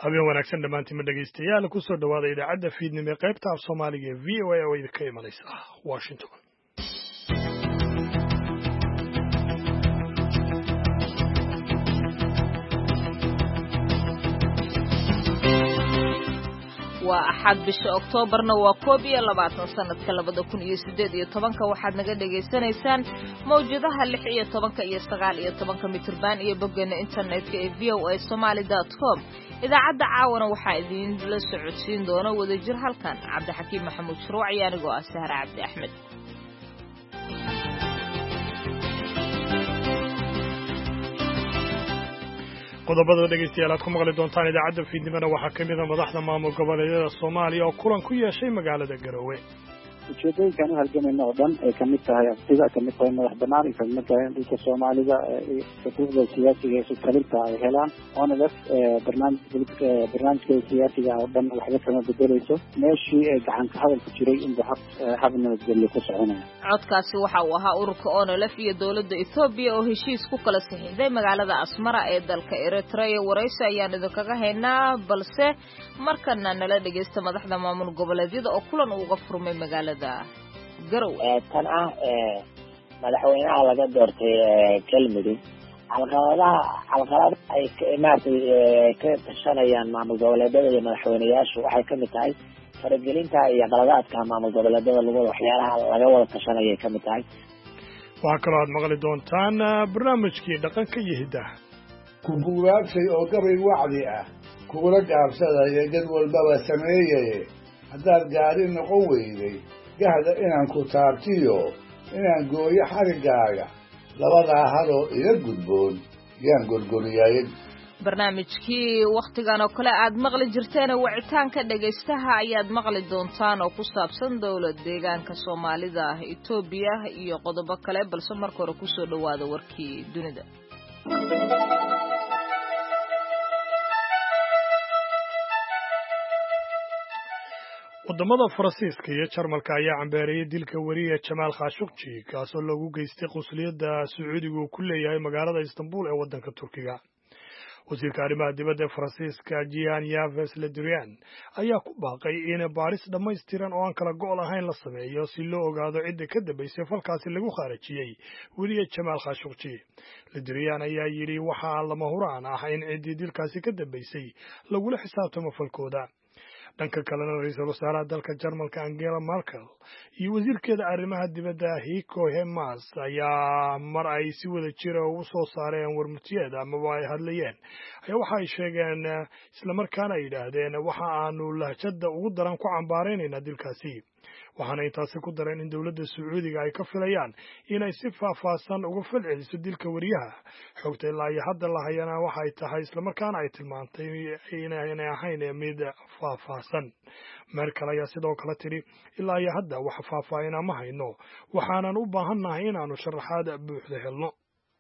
habeen wanaagsan dhammaantiin ma dhegaystayaal ku soo dhawaada idaacadda fiidnimo ee qaybta af soomaaliga ee v o a oo idinka imanaysa washington. waa axad bisha Oktoobarna waa 21 sanadka 2018 waxaad naga dhageysanaysaan mawjadaha 16 iyo 19 mitirban iyo boggeena internetka ee voasomali.com. idaacadda caawana waxaa idin la socodsiin doona wadajir halkan Cabdixakiim Maxamuud Shuruuc iyo anigoo ah Sahra Cabdi Axmed. qodobada dhegeystayaal aad ku maqli doontaan idaacadda fiidnimada waxaa ka mid ah madaxda maamul goboleedyada Soomaaliya oo kulan ku yeeshay magaalada Garowe. ujeedooyinkan u halgamayna oo dhan ay kamid tahay aqtiga kamid tahay madax banaan iyo kamid tahay dhulka Soomaalida xuquuqda siyaasiga ee talinta ay helaan oona leh barnaamijka siyaasiga oo dhan waxba kama bedelayso meeshii ay gacan ka hadal ku jiray in habna nabadgelyo ku soconaya. codkaasi waxa uu ahaa ururka ONLF iyo dowladda Ethiopia oo heshiis ku kala saxiixday magaalada Asmara ee dalka Eritrea. waraysi ayaan idinkaga haynaa balse markana nala dhageysta madaxda maamul goboleedyada oo kulan uga furmay magaalada Garowe. tan madaxweynaha laga doortay Galmudug halqalad ay maartay ka tashanayaan maamul goboleedyada iyo madaxweynayaashu waxay kamid tahay faragelinta iyo qaladaadka maamul goboleedyada lagu waxyaalaha laga wada tashanaya kamid tahay. waxaa kaloo aad maqli doontaan barnaamijkii dhaqanka iyo hidaha ku buugaagtay oo gabay wacdi ah kugula gaabsadaya dad walbaba sameeyay haddaad gaari noqon weyday gahda inaan ku taabtiyo inaan gooyo xarigaaga labadaa hadoo ila gudboon yaan gorgoriyay. barnaamijkii waqtigan oo kale aad maqli jirteen wicitaanka dhageystaha ayaad maqli doontaan oo ku saabsan dawlad deegaanka Soomaalida Itoobiya iyo qodobo kale balse marka hore ku soo dhawaada warkii dunida. wadamada Faransiiska iyo Jarmalka ayaa cambeerayay dilka wariye Jamaal Khashoggi kaasoo lagu geystay qunsuliyadda Sacuudiga uu ku leeyahay magaalada Istanbul ee wadanka Turkiga. wasiirka arrimaha dibadda ee Faransiiska Jean-Yves Le Drian ayaa ku baaqay in baaris dhammaystiran oo aan kala go' lahayn la sameeyo si loo ogaado cidda ka dambeysay falkaasi lagu khaarajiyey wariye Jamaal Khashoggi. Le Drian ayaa yidhi waxaa lama huraan ah in ciddii dilkaasi ka dambeysay lagula xisaabtamo falkooda. dhanka kalena ra'iisul wasaaraha dalka Jarmalka Angela Merkel iyo wasiirkeeda arrimaha dibadda Heiko Maas ayaa mar ay si wada jira u soo saareen warmutiyada ama ay hadlayeen ayaa waxa ay sheegeen isla markaana ay yidhaahdeen waxa aanu lahjada ugu daran ku cambaaraynayna dilkaasi. waxaana intaasi ku dareen in dowladda Sacuudiga ay ka filayaan inay si faahfaahsan uga falceliso dilka wariyaha. xogta ilaa iyo hadda la hayana waxa ay tahay isla markaana ay tilmaantay inay ahayn mid faahfaahsan. Merkel ayaa sidoo kale tiri ilaa iyo hadda wax faahfaahin ma hayno waxaanan u baahannahay inaanu sharaxaad buuxda helno.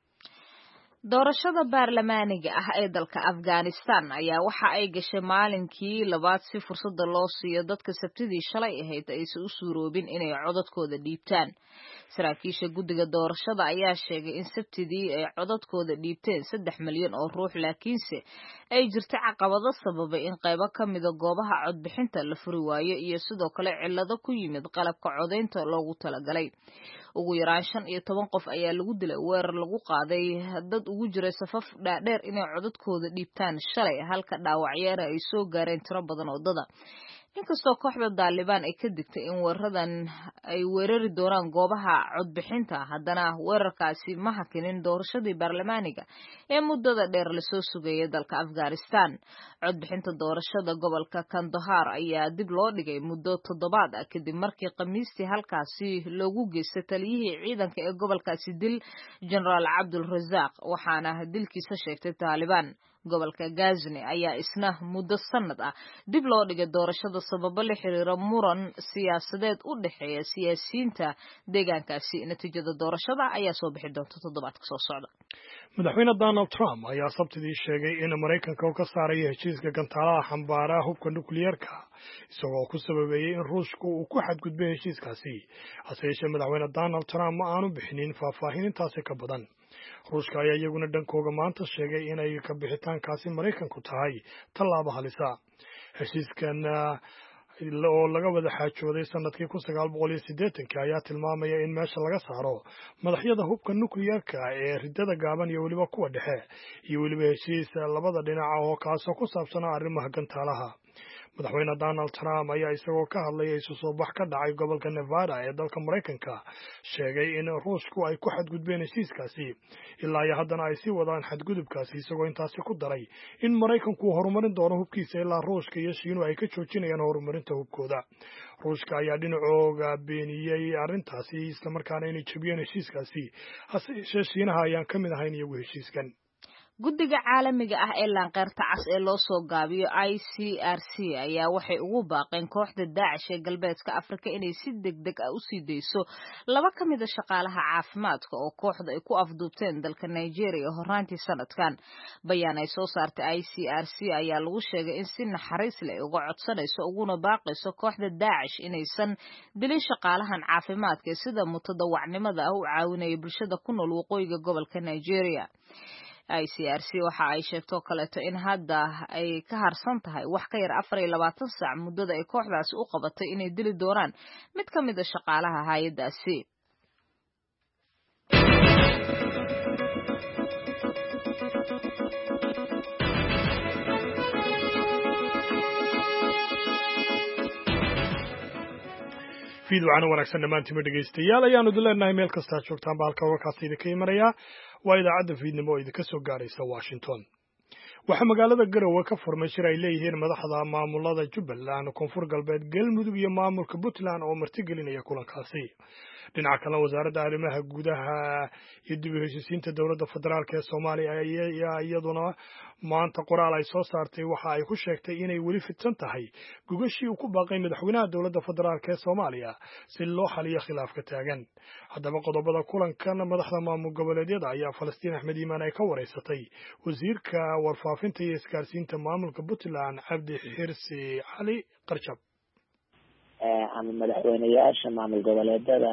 doorashada baarlamaaniga ah ee dalka Afghanistan ayaa waxa ay gashay maalinkii labaad si fursad loo siiyo dadka Sabtidii shalay ahayd ay u suuroobin inay codadkooda dhiibtaan. saraakiisha guddiga doorashada ayaa sheegay in Sabtidii ay codadkooda dhiibteen 3 milyan oo ruux laakiinse ay jirtay caqabado sababay in qaybo ka mid ah goobaha codbixinta la furi waayo iyo sidoo kale cilado ku yimid qalabka codeynta loogu talagalay. ugu yaraan 15 qof ayaa lagu dilay weerar lagu qaaday dad ugu jiray safaf dhaadheer inay codadkooda dhiibtaan shalay halka dhaawacyada ay soo gaareen tiro badan oo dad. inkastoo kooxda Taliban ay ka digtay in weeraradan ay weerari doonaan goobaha codbixinta haddana weerarkaasi ma hakinin doorashadii baarlamaaniga ee muddada dheer la soo sugayay dalka Afghanistan. codbixinta doorashada gobolka Kandahar ayaa dib loo dhigay muddo 7 kadib markii Khamiistii halkaasi loogu geystay taliyihii ciidanka ee gobolkaasi dil General Abdul Razak waxaana dilkiisa sheegtay Taliban. gobolka Ghazni ayaa isna muddo sanad ah dib loo dhigay doorashada sababo la xiriira muran siyaasadeed u dhaxeeya siyaasiyiinta deegaankaasi. natiijada doorashada ayaa soo bixi doonta toddobaadka soo socda. madaxweyne Donald Trump ayaa Sabtidii sheegay in Mareykanka uu ka saarayo heshiiska gantaalaha xambaara hubka nukliyeerka isagoo ku sababeeyay in Ruushku uu ku xadgudbay heshiiskaasi. hase yeeshee madaxweyne Donald Trump ma aanu bixinin faahfaahin intaasi ka badan. ruushka ayaa iyaguna dhankooga maanta sheegay inay ka bixitaankaasi maraykanku tahay tallaabo halisa. heshiiskan oo laga wada xaajooday sanadkii 1980 ayaa tilmaamaya in meesha laga saaro madaxyada hubka nukliyeerka ee ridada gaaban iyo weliba kuwa dhexe iyo weliba heshiis labada dhinac oo kaasoo ku saabsanaa arrimaha gantaalaha. madaxweyne Donald Trump ayaa isagoo ka hadlaya isu soo bax ka dhacay gobolka Nevada ee dalka Maraykanka sheegay in ruushku ay ku xadgudbeen heshiiskaasi ilaa iyo haddana ay sii wadaan xadgudubkaasi, isagoo intaasi ku daray in Maraykanku horumarin doono hubkiisa ilaa Ruushka iyo Shiinuhu ay ka joojinayaan horumarinta hubkooda. ruushka ayaa dhinacooga beeniyey arrintaasi islamarkaana inay jabiyeen heshiiskaasi, hase yeeshee Shiinaha ayaan ka mid ahayn iyagu heshiiskan. guddiga caalamiga ah ee laanqeyrta cas ee loo soo gaabiyo ICRC ayaa waxay ugu baaqeen kooxda Daacish ee galbeedka Afrika inay si degdeg ah u sii deyso 2 ka mid ah shaqaalaha caafimaadka oo kooxda ay ku afduubteen dalka Nigeria horaantii sanadkan. bayaan ay soo saartay ICRC ayaa lagu sheegay in si naxariis leh uga codsanayso uguna baaqayso kooxda Daacish inaysan dilin shaqaalahan caafimaadka sida mutadawacnimada ah u caawinaya bulshada ku nool waqooyiga gobolka Nigeria. ICRC waxa ay sheegtay kaleeto in hadda ay ka harsan tahay wax ka yar 24 saac muddada ay kooxdaasi u qabatay inay dili doonaan mid ka mid ah shaqaalaha hay'adaasi. fiidwacana wanaagsan dhammaantiin dhegaystayaal ayaanu idin leenahay meel kastaa joogtaan baalka warkaasi idinka imanaya waa idaacadda fiidnimo oo idinka soo gaaraysa Washington. waxaa magaalada Garowe ka furmay shir ay leeyihiin madaxda maamulada Jubbaland, Koonfur Galbeed, Galmudug iyo maamulka Puntland oo martigelinaya kulankaasi. dhinaca kale wasaaradda arrimaha gudaha iyo dib u heshiisiinta dowladda federaalk ee Soomaaliya ayaa iyaduna maanta qoraal ay soo saartay waxa ay ku sheegtay inay weli fidsan tahay gogashii uu ku baaqay madaxweynaha dowladda federaalk ee Soomaaliya si loo xaliyo khilaafka taagan. haddaba qodobada kulankan madaxda maamul goboleedyada ayaa Falastiin Axmed Iimaan ay ka wareysatay wasiirka warfaafinta iyo isgaarsiinta maamulka Puntland Cabdi Xirsi Cali Qarjab. ama madaxweynayaasha maamul goboleedyada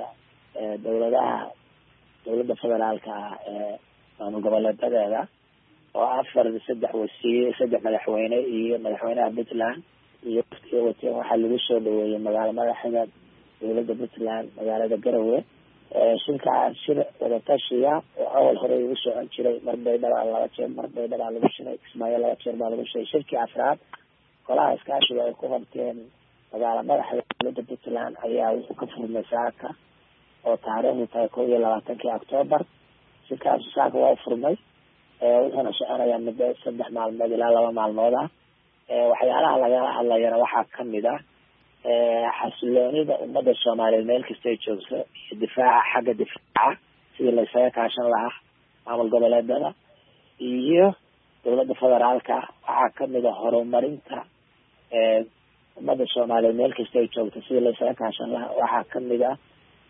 dowladda federaalka ee maamul goboleedadeeda oo 3 wasiir 3 madaxweyne iyo madaxweynaha Puntland iyo watiin waxaa lagu soo dhaweeyay magaalo madaxda dowladda Puntland magaalada Garowe. shir wada tashiya oo awal hore ugu socon jiray marba laba jeer lagu shiray Ismaaciil 2 jeer baa lagu shiray. shirkii afraad golaha iskaashiga ay ku qabteen magaalo madaxda dowladda Puntland ayaa wuxuu ka furmay saaka oo taariikhdu tahay 21 Oktoobar. shirkaas saaka waa furmay wuxuuna soconayaa muddo 3 maalmood ilaa 2 maalmood ah. waxyaalaha laga hadlayana waxaa ka mid ah xasiloonida ummadda Soomaaliyeed meel kasta ay joogto iyo difaaca xagga difaaca sidii la isaga kaashan lahaa maamul goboleedyada iyo dowladda federaalka. waxaa ka mid ah horumarinta ummadda Soomaaliyeed meel kasta ay joogto sidii la isaga kaashan lahaa. waxaa ka mid ah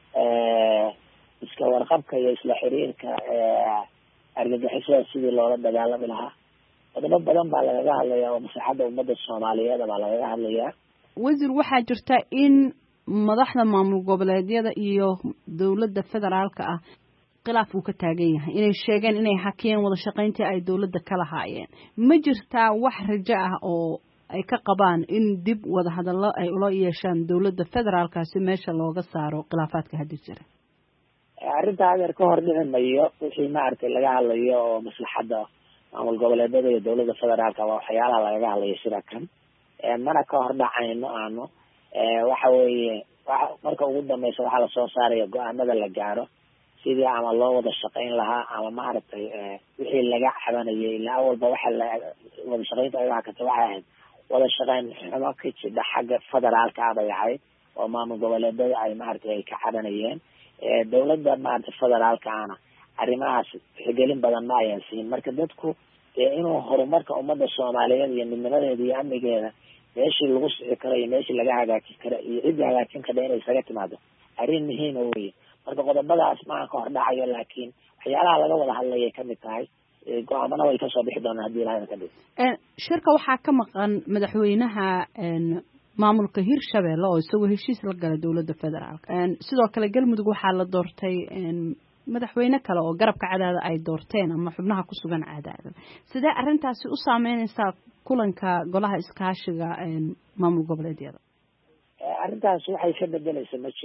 iska warqabka iyo isla xiriirka argagixisada sidii loola dagaalami lahaa. qodobo badan baa lagaga hadlayaa oo maslaxadda ummadda Soomaaliyeed baa lagaga hadlayaa. wasiir waxaa jirta in madaxda maamul goboleedyada iyo dowladda federaalka ah khilaaf uu ka taagan yahay, inay sheegeen inay hakiyeen wada shaqayntii ay dowladda kala haayeen. ma jirtaa wax rajo ah oo ay ka qabaan in dib wada hadallo ay ula yeeshaan dowladda federaalkaasi meesha looga saaro khilaafaadka hadda jira? arrinta adeer ka hor dhici mayo wixii maaragtay laga hadlayo oo maslaxadda maamul goboleedyada iyo dowladda federaalka waa waxyaalaha lagaga hadlayo sida kan. mana ka hor dhacayno aanu waxa weeye marka ugu dambeysa waxaa lasoo saaraya go-aanada la gaaro sidii ama loo wada shaqayn lahaa ama maaragtay wixii laga cabanayay ilaa awalba waxa wada shaqaynta ay hakata waxay ahayd wada shaqayn xumo ka jira xagga federaalka ah bay ahayd oo maamul goboleedyada ay maaragtay ay ka cabanayeen. dowladda maaragtay federaalka ahna arrimahaas xigelin badan ma ayaan siin. marka dadku inuu horumarka ummadda Soomaaliyeed iyo midnimadeeda iyo amnigeeda meeshii lagu sixi karo iyo meeshii laga hagaajin karo iyo cidda hagaajin karta inay isaga timaado arrin muhiim ah weeye. marka qodobadaas ma ka hor dhacayo, laakiin waxyaalaha laga wada hadlayay ka mid tahay go'aamana way ka soo bixi doonaan haddii Ilaahay ka dhigo. shirka waxaa ka maqan madaxweynaha maamulka Hirshabelle oo isagoo heshiis la galay dowladda federaalka. sidoo kale Galmudug waxaa la doortay madaxweyne kale oo garabka Cadaada ay doorteen ama xubnaha ku sugan Cadaada sidee arintaasi u saameynaysaa kulanka golaha iskaashiga maamul goboleedyada arrintaas waxay ka bedelaysaa ma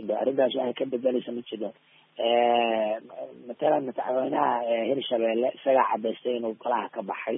jiro matalan madaxweynaha Hirshabelle isaga cadaystay inuu golaha ka baxay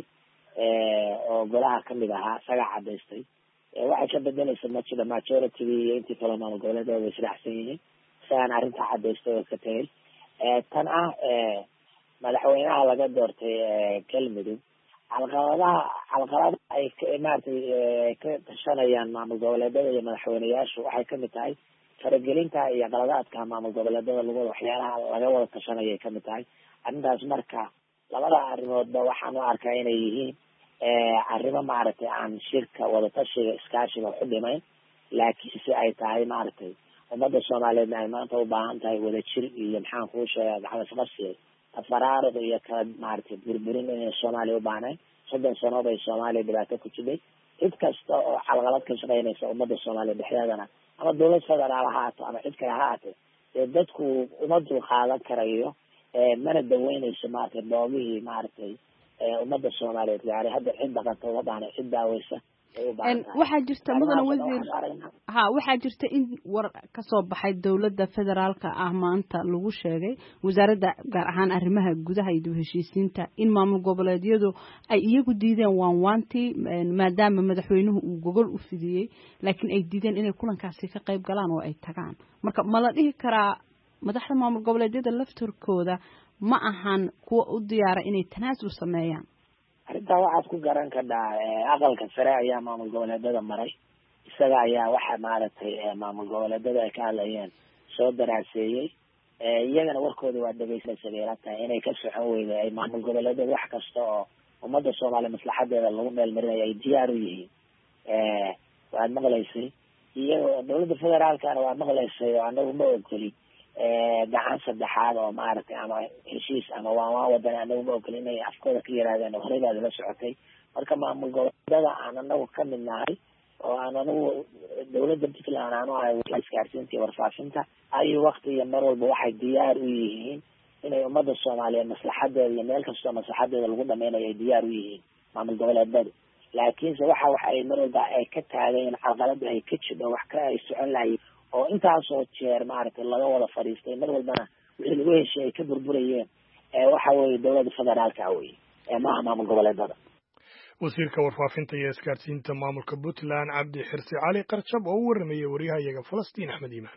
oo golaha kamid ahaa isaga cadaystay waxay ka bedelaysaa ma jiro majority iyo intii kale maamul goboleedyada way israacsan yihiin isagana arrinta cadaystay oo ka tagay tan madaxweynaha laga doortay Galmudug calqaladaha ay maartay ka tashanayaan maamul goboleedyada iyo madaxweynayaashu waxay kamid tahay faragelinta iyo qaladaadka maamul goboleedyada lagu waxyaalaha laga wada tashanaya kamid tahay arrintaas marka labada arrimoodba waxaan u arkaa inay yihiin arrimo maaragtay aan shirka wadatashiga iskaashiga u dhimayn laakiin si ay tahay maaragtay ummadda Soomaaliyeed ay maanta u baahan tahay wadajir iyo maxaan kuu sheegaa gacmo isqabsi tafaraaruq iyo kala maaragtay burburin inay Soomaaliya u baahnay 30 sano bay Soomaaliya dhibaato ku jiray cid kasta oo calqalad ka shaqeynaysa ummadda Soomaaliyeed dhexdeedana ama dawlad federaal ha ahaato ama cid kale ha ahaato dadku uma dulqaadan karayo mana daweynayso maaragtay boogihii maaragtay ummadda Soomaaliyeed gaari hadda cid dhaqanto wadana cid daaweysa waxaa jirta mudane wasiir waxaa jirta in war ka soo baxay dawladda federaalka ah maanta lagu sheegay wasaaradda gaar ahaan arrimaha gudaha iyo heshiisiinta in maamul goboleedyadu ay iyagu diideen waanwaantii maadaama madaxweynuhu uu gogol u fidiyey laakiin ay diideen inay kulankaasi ka qayb galaan oo ay tagaan marka ma la dhihi karaa madaxda maamul goboleedyada laftarkooda ma ahan kuwa u diyaara inay tanaasul sameeyaan arrintaa waxaad ku garan kadhaa aqalka sare ayaa maamul goboleedyada maray isaga ayaa waxa maaragtay maamul goboleedyada ay ka hadlayeen soo daraaseeyey iyagana warkooda waa dhageysanaysa bay ila tahay inay ka socon weyday ay maamul goboleedyada wax kasta oo ummadda Soomaaliya maslaxadeeda lagu meelmarinayo ay diyaar u yihiin waad maqlaysay iyagoo dawladda federaalkana waa maqlaysay oo anagu ma ogoli gacan saddexaad oo maaragtay ama heshiis ama waa wadan anagu ma ogoli inay afkooda ka yiraahdeen horeybaad la socotay marka maamul goboleedyada aan anagu ka mid nahay oo aan anagu dawladda Puntland aanu ahay isgaarsiinta iyo warfaafinta ay waqti iyo mar walba waxay diyaar u yihiin inay ummadda Soomaaliyeed maslaxadeeda iyo meel kasta maslaxadeeda lagu dhameynayo ay diyaar u yihiin maamul goboleedyada laakiinse waxa ay mar walba ay ka taageen caqalad ay ka jiro wax ka ay socon lahayd oo intaasoo jeer maaragtay laga wada fadhiistay mar walbana wixii lagu heshiiyey ay ka burburayeen waxa weeye dawladda federaalka weeye maaha maamul goboleedyada wasiirka warfaafinta iyo isgaarsiinta maamulka Puntland Cabdi Xirsi Cali Qarjab oo u warramayay wariyahayaga Falastiin Axmed Iimaan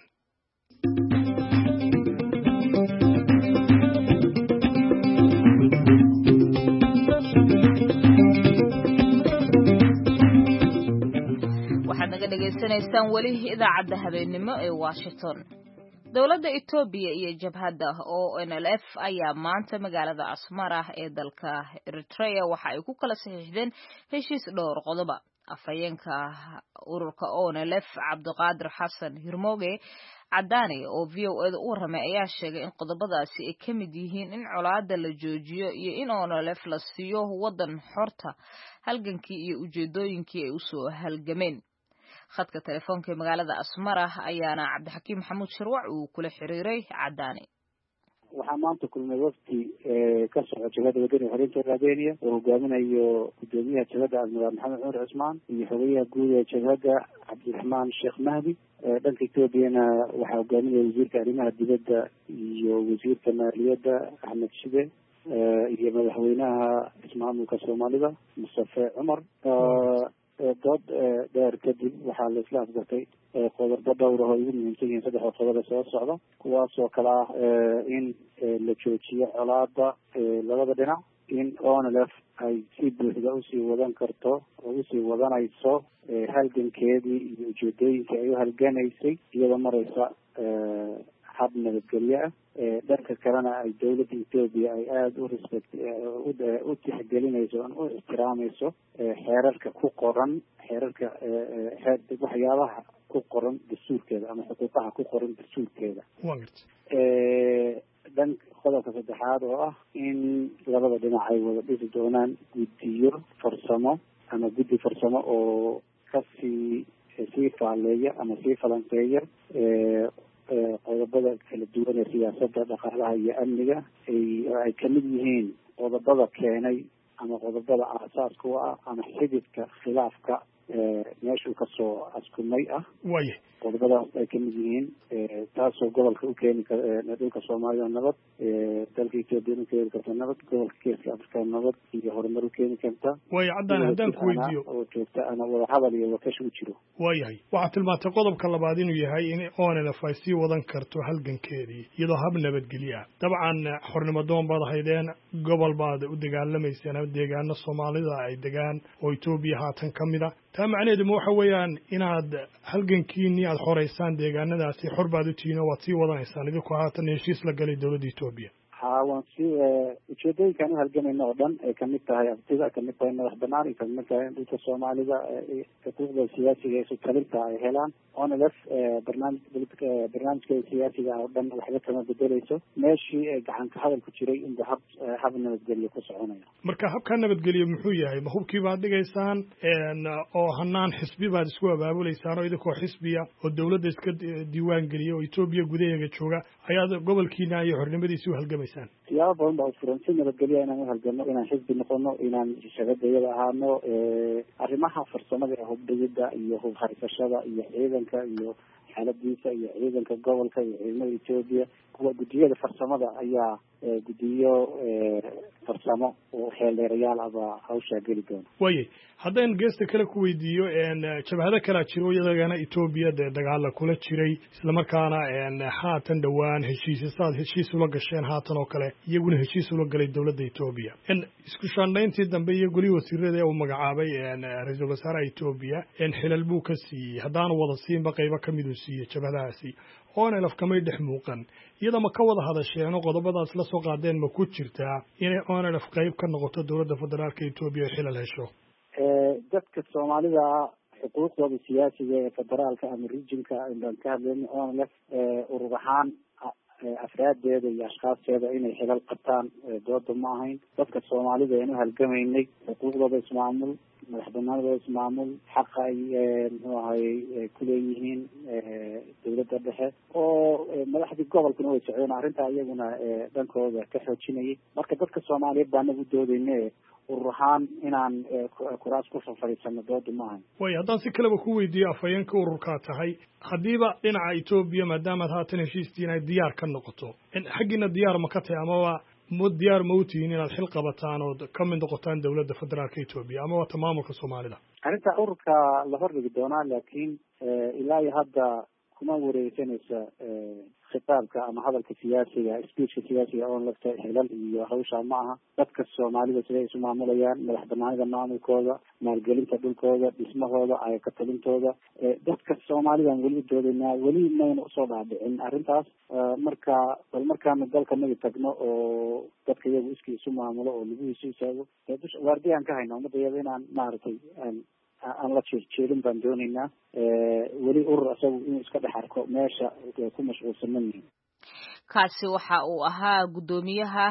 degeysanaysaan weli idaacadda habeenimo ee Washington dawladda Itoobiya iyo jabhadda ONLF ayaa maanta magaalada Asmara ee dalka Eritrea waxa ay ku kala saxiixdeen heshiis dhowr qodob afhayeenka ururka ONLF Cabdiqaadir Xasan Hirmooge Cadaani oo VOA u warramay ayaa sheegay in qodobadaasi ay ka mid yihiin in colaadda la joojiyo iyo in ONLF la siiyo wadan xorta halgankii iyo ujeedooyinkii ay u soo halgameen khadka telefoonka ee magaalada Asmara ayaana Cabdixakiim Maxamuud Sharwac uu kula xiriiray Cadaani waxaa maanta kulmay wafdi ka socda jabhadda wadani xoreynta Ogaadeniya oo hogaaminayo gudoomiyaha jabhadda Admiral Maxamed Cumar Cismaan iyo xogeyaha guud ee jabhadda Cabdiraxmaan Sheekh Mahdi dhanka Etoobiyana waxaa hogaaminaya wasiirka arrimaha dibadda iyo wasiirka maaliyadda Axmed Shide iyo madaxweynaha ismaamulka Soomaalida Mustafa Cumar dood dheer kadib waxaa la isla afgartay qodobo dhowr ah oo ugu muhiimsan yihiin 3 qodob soo socda kuwaasoo kala ah in la joojiyo colaadda labada dhinac in ONLF ay si buuxda usii wadan karto oo usii wadanayso halgankeedii iyo ujeedooyinkii ay u halganaysay iyadoo maraysa hab nabadgelyo ah dhanka kalena ay dawladda Itoobiya ay aada u tixgelinayso oo u ixtiraamayso xeerarka ku qoran waxyaabaha ku qoran dastuurkeeda ama xuquuqaha ku qoran dastuurkeeda dhanka qodobka saddexaad oo ah in labada dhinac ay wada dhisi doonaan guddiyo farsamo ama guddi farsamo oo kasii faaleeya ama sii falanqeeya qodobada kala duwan ee siyaasadda dhaqaalaha iyo amniga ay kamid yihiin qodobada keenay ama qodobada aasaaska u ah ama xididka khilaafka meeshuu kasoo askumay ah waaya qodobadaas ay kamid yihiin taasoo gobolka u keeni kar dhulka soomaaliya nabad dalka etoobiya u keeni karta nabad gobolka geeska afrika nabad iyo horumar u keeni karta waaya caddaan haddaan ku weydiiyo oo joogta ana wadahadal iyo wakash u jiro waayahay waxaad tilmaantay qodobka labaad inuu yahay in ONLF ay sii wadan karto halgankeedii iyadoo hab nabadgelyo ah dabcan xornimo doon baad ahaydeen gobol baad u dagaalamayseen deegaano soomaalida ay degaan oo etoobiya haatan ka mid a taa macnaheedu ma waxa weeyaan inaad halgankiinii aad xoreysaan deegaanadaasi xor baad u tihiin oo waad sii wadanaysaan idinkoo haatan heshiis la galay dowladda etoobiya waan si ujeedooyinkaan u halgamayna oo dhan ay kamid tahay abtida kamid tahay madax banaan ay kamid tahay dhulka soomaalida xuquuqda siyaasiga ee sutalinta ay helaan ONLF barnaamijkeeda siyaasiga oo dhan waxba kama bedeleyso meeshii gacan ka hadal ku jiray inba hab nabadgelyo ku soconaya marka habka nabadgelyo muxuu yahay ma hubkii baad dhigaysaan oo hanaan xisbi baad isku abaabuleysaan oo idinkoo xisbiya oo dowladda iska diiwaan geliya oo etoobiya gudaheega jooga ayaad gobolkiina iyo xornimadiisi u halgamaysaan siyaabo badan baa ufuran si nabadgelya inaan uhalgano inaan xisbi noqono inaan shaqadayada ahaano arrimaha farsamada ee hubdhigida iyo hub haysashada iyo ciidanka iyo xaaladiisa iyo ciidanka gobolka iyo ciidamada etoobiya kuwa guddiyada farsamada ayaa guddiyo farsamo oo xeeldheerayaal aba hawshaa geli doona waayay haddaan geesta kale ku weydiiyo jabhado kalaa jiro iyadagana etoobiya dee dagaala kula jiray islamarkaana haatan dhowaan saad heshiis ula gasheen haatan oo kale iyaguna heshiis ula galay dowladda etoobiya isku shaandhayntii dambe iyo golihii wasiirada ee uu magacaabay ra-iisul wasaaraha etoobiya xilal buu ka siiyey haddaanu wada siinba qaybo kamid uu siiyey jabhadahaasi ONLF kamay dhex muuqan iyada ma ka wada hadasheen oo qodobadaas la soo qaadeen ma ku jirtaa inay ONLF qayb ka noqoto dowladda federaalka etoobiya oo xilal hesho dadka soomaalida xuquuqdooda siyaasiga ee federaalka ama regionka baan ka hadlayna ONLF urur ahaan afraadeeda iyo ashkaasteeda inay xilal qabtaan dooda ma ahayn dadka soomaalida aynu halgamaynay xuquuqdooda ismaamul madax banaanadooda ismaamul xaqa ay muxuu ahayy kuleeyihiin dowladda dhexe oo madaxdii gobolkuna way socdeen arrintaa iyaguna dhankooda ka xoojinayay marka dadka soomaaliyeed baa nagu doodayne urur ahaan inaan kuraas ku fadhiisano dooda ma ahayn way haddaan si kaleba ku weydiiyo afhayeenka ururkaa tahay haddiiba dhinaca etoobiya maadaamaad haatan heshiistiin ay diyaar ka noqoto xaggiina diyaar ma ka tahay amaba diyaar ma u tihiin inaad xil qabataan ood ka mid noqotaan dowladda federaalka etoobiya amaba ta maamulka soomaalida arrinta ururka la hordhigi doonaa laakiin ilaa iyo hadda kuma wareegsanaysa khitaabka ama hadalka siyaasiga speechka siyaasiga oon lafta xilal iyo hawshaa ma aha dadka soomaalida siday isu maamulayaan madax banaanida maamulkooda maalgelinta dhulkooda dhismahooda ayaka talintooda dadka soomaalidaan weli u doodaynaa weli mayna usoo dhaadhicin arrintaas marka bal markaanu dalka naga tagno oo dadka iyagu iskii isu maamulo oo laguhiisu istaago waardiyaan ka hayna ummadda iyada inaan maaragtay aan la jeerjeelin baan doonaynaa weli urur isagu inuu iska dhex arko meesha ku mashquulsanma yihin kaasi waxa uu ahaa guddoomiyaha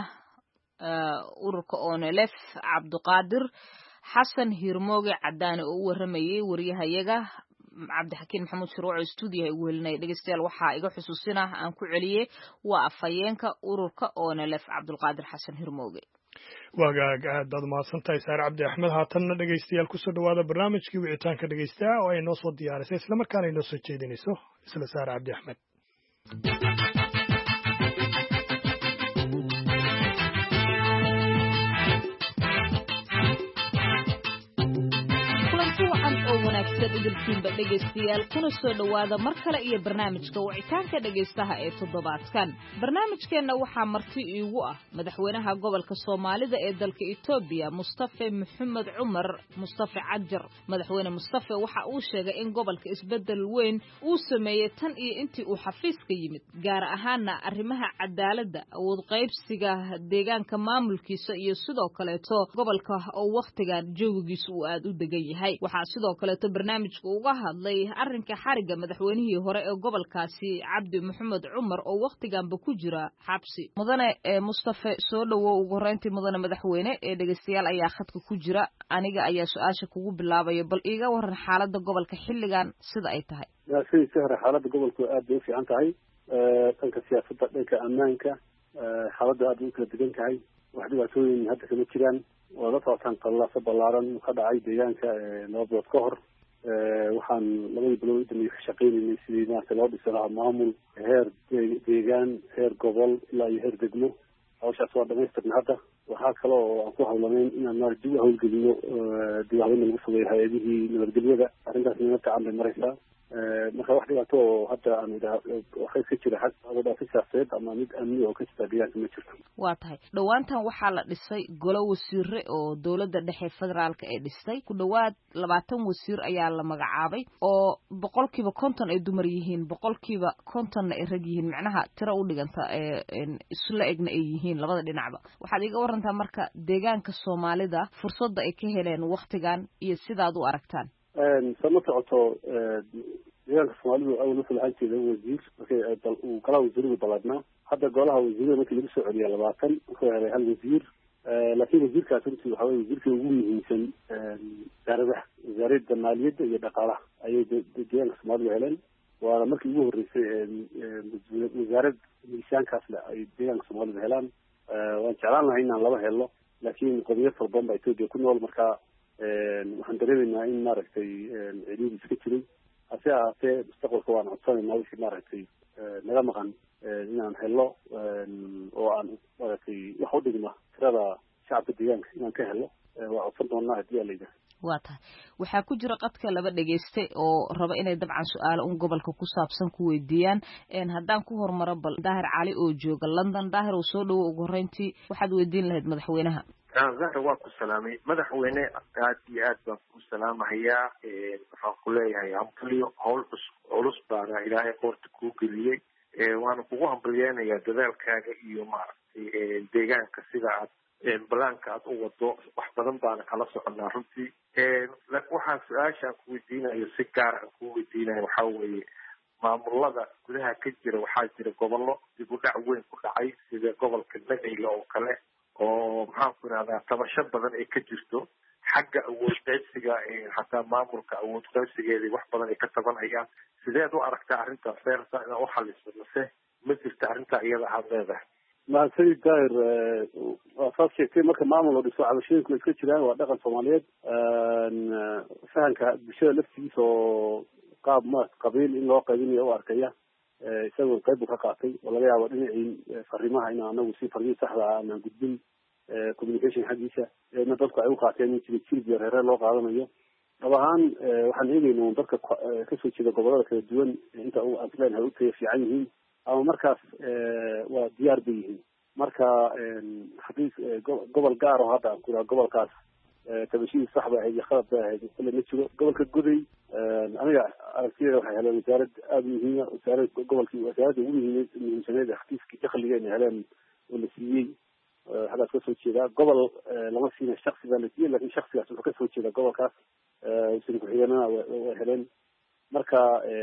ururka ONLF cabdiqaadir xasan hirmooge cadaane oo u waramayay wariyahayaga cabdixakiin maxamuud shuruuc oo stuudiyaha ugu helinaya dhegeystayaal waxaa iga xusuusina aan ku celiyey waa afhayeenka ururka ONLF cabdiqaadir xasan hirmooge wagaag aad baad mahadsantahay saare cabdi axmed haatanna dhegaystayaal kusoo dhawaada barnaamijkii wicitaanka dhegaystaha oo ay noo soo diyaarisay islamarkaana ay noo soo jeedinayso isla saare cabdi axmed idilkiinba dhegaystayaal kuna soo dhowaada mar kale iyo barnaamijka wicitaanka dhegaystaha ee toddobaadkan barnaamijkeenna waxaa marti iigu ah madaxweynaha gobolka soomaalida ee dalka etoobiya mustafe maxamed cumar mustafe cajar madaxweyne mustafe waxa uu sheegay in gobolka isbeddel weyn uu sameeyey tan iyo intii uu xafiiska yimid gaar ahaana arrimaha cadaaladda awood qaybsiga deegaanka maamulkiisa iyo sidoo kaleeto gobolka oo wakhtigan joogigiisa uu aad u degan yahay waxaa sidoo kaleeto barnaamijku uga hadlay arrinka xariga madaxweynihii hore ee gobolkaasi cabdi maxamed cumar oo wakhtiganba ku jira xabsi mudane mustafe soo dhowow ugu horreyntii mudane madaxweyne ee dhegaystayaal ayaa khadka ku jira aniga ayaa su-aasha kugu bilaabaya bal iiga waran xaaladda gobolka xilligan sida ay tahay sidii hore xaaladda gobolku aad bay u fiican tahay dhanka siyaasadda, dhanka ammaanka xaaladda aada u kala degan tahay. wax dhibaatooyin hadda kama jiraan. waa la socotaan qallaasa ballaaran ka dhacay deegaanka 2 bilood ka hor. waxaan 2 bilood dambe ka shaqeynaynay sidii maaragtay loo dhisi lahaa maamul heer deegaan, heer gobol ilaa iyo heer degmo. hawshaas waa dhamaystirna hadda. waxaa kale oo aan ku hawlanayn inaan maaragtay dib u hawlgelino diiwaanada lagu sameeyo hay-adihii nabadgelyada. arrintaas nima gacan bay maraysaa. marka wax dhibaato oo hadda aan waxay ka jira xagga siyaasadeed ama mid amni oo ka jirta deegaanka ma jirto. waa tahay dhowaantan waxaa la dhisay golo wasiire oo dowladda dhexe federaalka ee dhistay. ku dhowaad 20 wasiir ayaa la magacaabay oo 50% ay dumar yihiin, 50% ay rag yihiin. macnaha tiro u dhiganta isla egna ay yihiin labada dhinacba. waxaad iga warantaa marka deegaanka Soomaalida fursadda ay ka heleen waqtigan iyo sidaad u aragtaan. sama socoto deegaanka Soomaalidu awal wuxuu lahaan jiray wasiir markay uu kala wasiirada baladna. hadda golaha wasiirada markii lagu soo celiya 20 wuxuu helay hal wasiir. laakiin wasiirkaas runtii waxa weeye wasiirka ugu muhiimsan wasaaradda maaliyadda iyo dhaqaalaha ayay deegaanka Soomaalidu heleen. waana markii ugu horreysay wasaarad miisaankaas leh ay deegaanka Soomaalidu helaan. waan jeclaan lahay inaan laba helo, laakiin qodiyad fara badan baa Itoobiya ku nool. marka waxaan dareemaynaa in maaragtay ciriiri iska jiray. hase ahaatee mustaqbalka waan codsanaynaa wixii maaragtay naga maqan inaan helo oo aan maaragtay wax u dhigma tirada shacabka deegaanka inaan ka helo. waa codsan doonaa haddii aa layidhaha. waa tahay waxaa ku jira qadka 2 dhegeyste oo raba inay dabcan su-aalo gobolka ku saabsan ku weydiiyaan. haddaan ku hormaro bal Daahir Cali oo jooga London. Daahir oo soo dhawo. ugu horreyntii waxaad weydiin lahayd madaxweynaha. zahra waa ku salaamay madaxweyne. aad iyo aad baan ku salaamahayaa. waxaan ku leeyahay hambalyo. hawl culus baana ilaahay qoorta kuu geliyey. waana kugu hambalyeynayaa dadaalkaaga iyo maaragtay deegaanka sida aad balaanka aad u wado. wax badan baana kala soconaa runtii. waxaan su-aashaan ku weydiinayo si gaar aan ku weydiinayo waxaa weeye maamulada gudaha ka jira. waxaa jira gobollo dib u dhac weyn ku dhacay sida gobolka Nagayga oo kale oo maxaan ku irahdaa tabasho badan ay ka jirto xagga awood qaybsiga. xataa maamulka awood qaybsigeedii wax badan ay ka tabanayaan. sideed u aragtaa arrintaas feerta inaa u xaliso mase ma jirta arrintaa iyada aad leedahay? mahadsanid Daahir. waa saas sheegtay marka maamul oo dhiso cabashooyinku iska jiraan waa dhaqan Soomaaliyeed. fahanka bulshada laftigiisa oo qaab qabiil in loo qaybinayo u arkaya isagoo qayb ka qaatay. oo laga yaabo dhinacii fariimaha in anagu si fariin saxda ah aan gudbin communication xaggiisa in dadku ay u qaateen in jilib iyo reer loo qaadanayo. dhab ahaan waxaan eegaynaa dadka ka soo jeeda gobollada kala duwan inta uu aslaan hay u tahay fiican yihiin ama markaas waa diyaar bay yihiin. marka haddii gobol gaar oo hadda aan ku iraha gobolkaas tabashadii sax ba ahayd iyo khalad ba ahayd kule ma jiro. gobolka Goday aniga aragtiyada waxay heleen wasaarad aada muhiima. wasaaradda ugu muhiimsaneed xafiiskii dakhliga inay heleen oo la siiyey hadaas ka soo jeedaa. gobol lama siina shaksi baa la siiyey, laakiin shaksigaas wuxuu ka soo jeeda gobolkaas. wasiir ku-xigeenana way heleen. marka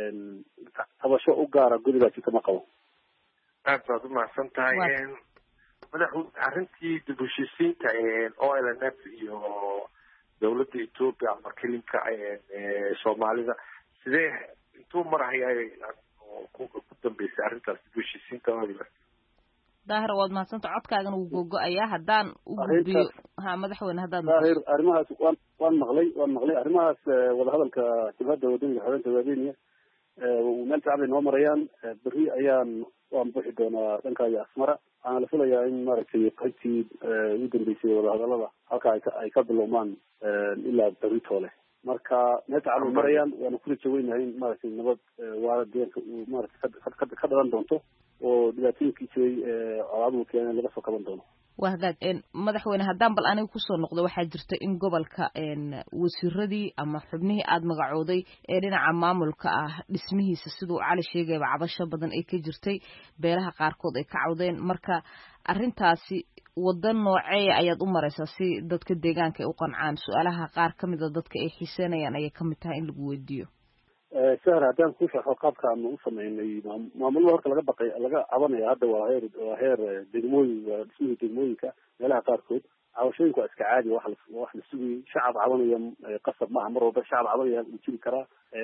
tabasho u gaara Goday baa jirta ma qabo. aad baad umahadsan tahay madaxweyne. arrintii dib u heshiisiinta OLNF iyo dowladda Ethiopia ama kelinka Soomaalida sidee intuu marahayay ku dambeysay arrintaas dib u heshiisiinta OLNF? Daahir waad mahadsantahay. codkaagana wuu gogo-ayaa. haddaan u gudbiyo madaxweyne haddaad Daahir arrimahaas waan maqlay arrimahaas wadahadalka jabhadda wadaniga xoreynta Waadiniya meel fiican bay noo marayaan. berri waan bixi doonaa dhanka iyo Asmara. waxaana la filayaa in maaragtay qaybtii ugu dambeysay wadahadalada halka ay ka bilowmaan ilaa berri toole. marka meel fiican bay marayaan. waana kula jaweynahay in maaragtay nabad waara deegaanka uu maaragtay ka dhalan doonto oo dhibaatooyinkii jiray colaaduu keenay laga soo kaban doono. waa hagaag madaxweyne haddaan bal aniga kusoo noqdo. waxaa jirta in gobolka wasiiradii ama xubnihii aada magacooday ee dhinaca maamulka ah dhismihiisa siduu Cali sheegayba cabasho badan ay ka jirtay. beelaha qaarkood ay ka cawdeen. marka arrintaasi wadan nooceeya ayaad u maraysaa si dadka deegaanka ay u qancaan? su-aalaha qaar ka mid a dadka ay xiiseynayaan ayay ka mid tahay in lagu weydiiyo. sahra haddaan ku sharxo qaabka aan u sameynay maamulada horta laga cabanaya hadda waa heer degmooyin. waa dhismihii degmooyinka meelaha qaarkood cabashooyinku waa iska caadi wax la sugayay shacab cabanaya qasab maaha mar walba shacab cabanaya wuu jiri karaa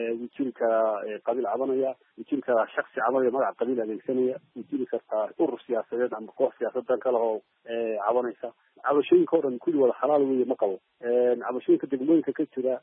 qabiil cabanaya wuu jiri karaa shaksi cabanaya magac qabiil adeegsanaya wuu jiri kartaa urur siyaasadeed ama koox siyaasadan kale oo cabanaysa cabashooyinka oo dhan kulli wada xalaal weeye ma qabo cabashooyinka degmooyinka ka jira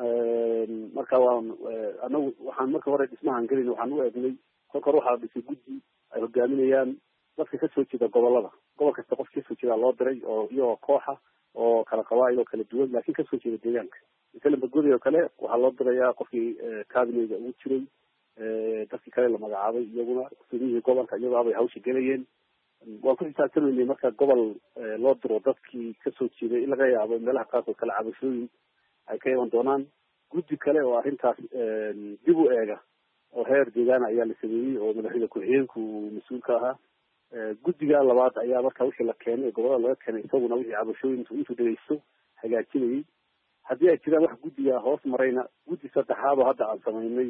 marka anagu waxaan marka hore dhismahan gelin waxaan u eegnay kolka hore waxaa dhisay guddi ay hogaaminayaan dadka kasoo jeeda gobolada gobol kasta qof kasoo jeeda loo diray oo iyagoo kooxa oo kala qabaa'il oo kala duwan laakiin kasoo jeeda deegaanka isla badgodi oo kale waxaa loo dirayaa qofkii kabinega ugu jiray dadkii kale la magacaabay iyaguna guddoomiyihii gobolka iyagoo abay hawsha gelayeen waan ku xisaabtamaynay marka gobol loo diro dadkii kasoo jeeday in laga yaabo meelaha qaarkood kale cabashooyin ay ka iman doonaan guddi kale oo arrintaas dib u eega oo heer deegaana ayaa la sameeyey oo madaxweyne ku-xigeenku mas-uulka ahaa guddiga labaad ayaa marka wixii la keenay gobolada laga keenay isaguna wixii cabashooyin intuu dhegeysto hagaajinayay haddii ay jiraan wax guddiga hoos marayna guddi saddexaad oo hadda aan samaynay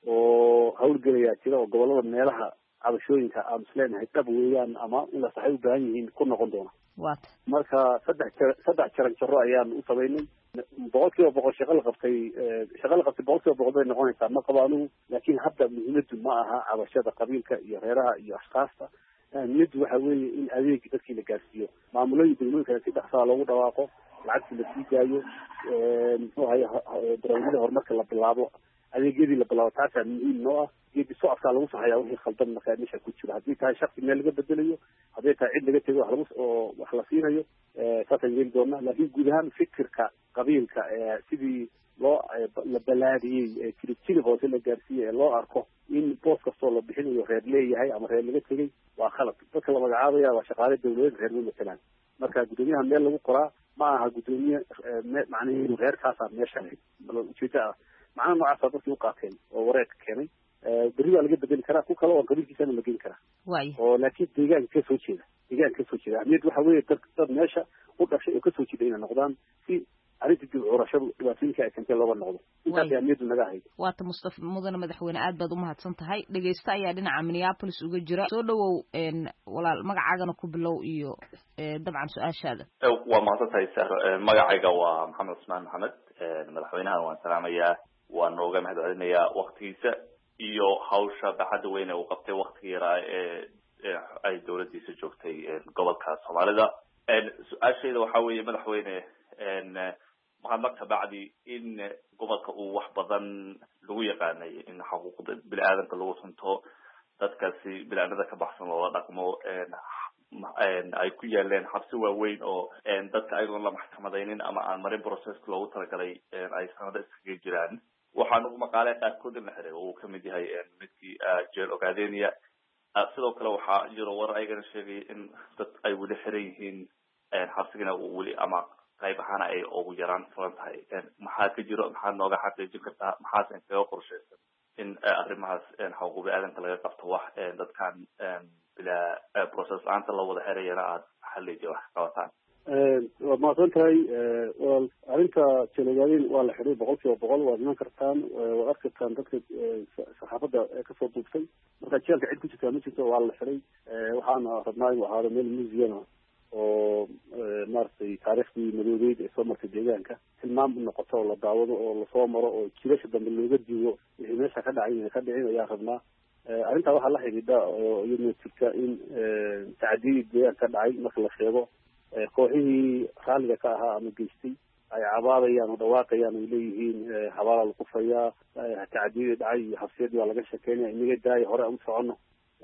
oo hawlgelayaa jira oo gobolada meelaha cabashooyinka aan isleenahay dhab weeyaan ama in la saxay u baahan yihiin ku noqon doona marka saddex jaran jaro ayaan u samaynay 100% shaqo la qabtay 100% bay noqonaysaa ma qabo anigu laakiin hadda muhiimadu ma aha cabashada qabiilka iyo reeraha iyo ashkaasta muhiimadu waxa weeye in adeeg dadkii la gaarsiiyo maamulooyin degmooyinka si dhaqsaa loogu dhawaaqo lacagtii la sii daayo muxuu ahay barnaamijyada horumarka la bilaabo adeegyadii la bilaabo taasaa muhiim noo ah geedi socodkaa lagu saxayaa wixii khaldan markaa meesha ku jiro haddii tahay shaksi meel laga bedelayo hadday tahay cid laga tego wax la siinayo saasaan yeeli doonaa laakiin guud ahaan fikirka qabiilka sidii la balaadiyey jirib hoose la gaarsiiyey ee loo arko in boos kastoo la bixinayo reer leeyahay ama reer laga tegay waa khalad dadka la magacaabaya waa shaqaale dawladeed reer ma matalaan marka guddoomiyaha meel lagu qoraa ma aha guddoomiye macnaheedu reerkaasaa meesha ujeeda ah macnaha noocaasa dadkii uqaateen oo wareerka keenay berri baa laga bedeli karaa ku kale oo qabiilkiisana la geli karaa oo laakiin deegaanka kasoo jeeda ahmiyad waxa weeye dad meesha u dhashay oo kasoo jeeda inay noqdaan si arrinta dib curashadu dhibaatooyinka ay keentay looga noqdo intaas ahmiyadu naga ahayd waata mustafa mudane madaxweyne aad baad umahadsan tahay dhegeysta ayaa dhinaca minneapolis uga jira soo dhawow walaal magacaagana ku bilow iyo dabcan su-aashaada waa mahadsan tahay sahro magacayga waa maxamed cusmaan maxamed madaxweynahan waan salaamayaa waan nooga mahad celinayaa waktigiisa iyo hawsha baaxadda weyn ee uu qabtay waktigii yaraa ay dawladdiisa joogtay gobolka soomaalida su-aashayda waxaa weeye madaxweyne waxaad marka bacdi in gobolka uu wax badan lagu yaqaanay in xuquuqda bini-aadanka lagu tunto dadkaasi bini-aadamada ka baxsan loola dhaqmo ay ku yaaleen xabsi waaweyn oo dadka ayagoon la maxkamadaynin ama aan marin processka loogu talagalay ay sanado iskaga jiraan waxaan ugu maqaalay qaarkood in la xiray oo uu kamid yahay midkii jeel ogaadenia sidoo kale waxaa jiro war ayagana sheegay in dad ay weli xiran yihiin xabsigana uu weli ama qayb ahaana ay ugu yaraan furan tahay maxaa ka jiro maxaad nooga xaqiijin kartaa maxaas kaga qorshaysan in arrimahaas xuquuq bini-aadanka laga qabto wax dadkan bilaa process la-aanta loo wada xirayana aad xalliga wax ka qabataan waad mahadsan tahay arrinta jelegaadin waa la xiray 100% waad iman kartaan waad arki kartaan dadka saxaafadda kasoo duubtay marka jeelka cid ku jirtaa ma jirto waa la xiray waxaana rabnaa inuu ahaado meel museum oo maaragtay taariikhdii madoobeyd ee soo martay deegaanka tilmaam u noqoto oo la daawado oo lasoo maro oo jilasha dambe looga diigo wixii meesha ka dhacay inay ka dhicin ayaa rabnaa arrintaa waxaa la xidhiidha oo iyaduna jirta in tacdiyadii deegaanka ka dhacay marka la sheego kooxihii raalliga ka ahaa ama geystay ay cabaadayaan oo dhawaaqayaan ay leeyihiin habaalaa la kufayaa tacdiyadii dhacay iyo xabsiyadii waa laga sheekeynaya inaga daaya hore aan u socono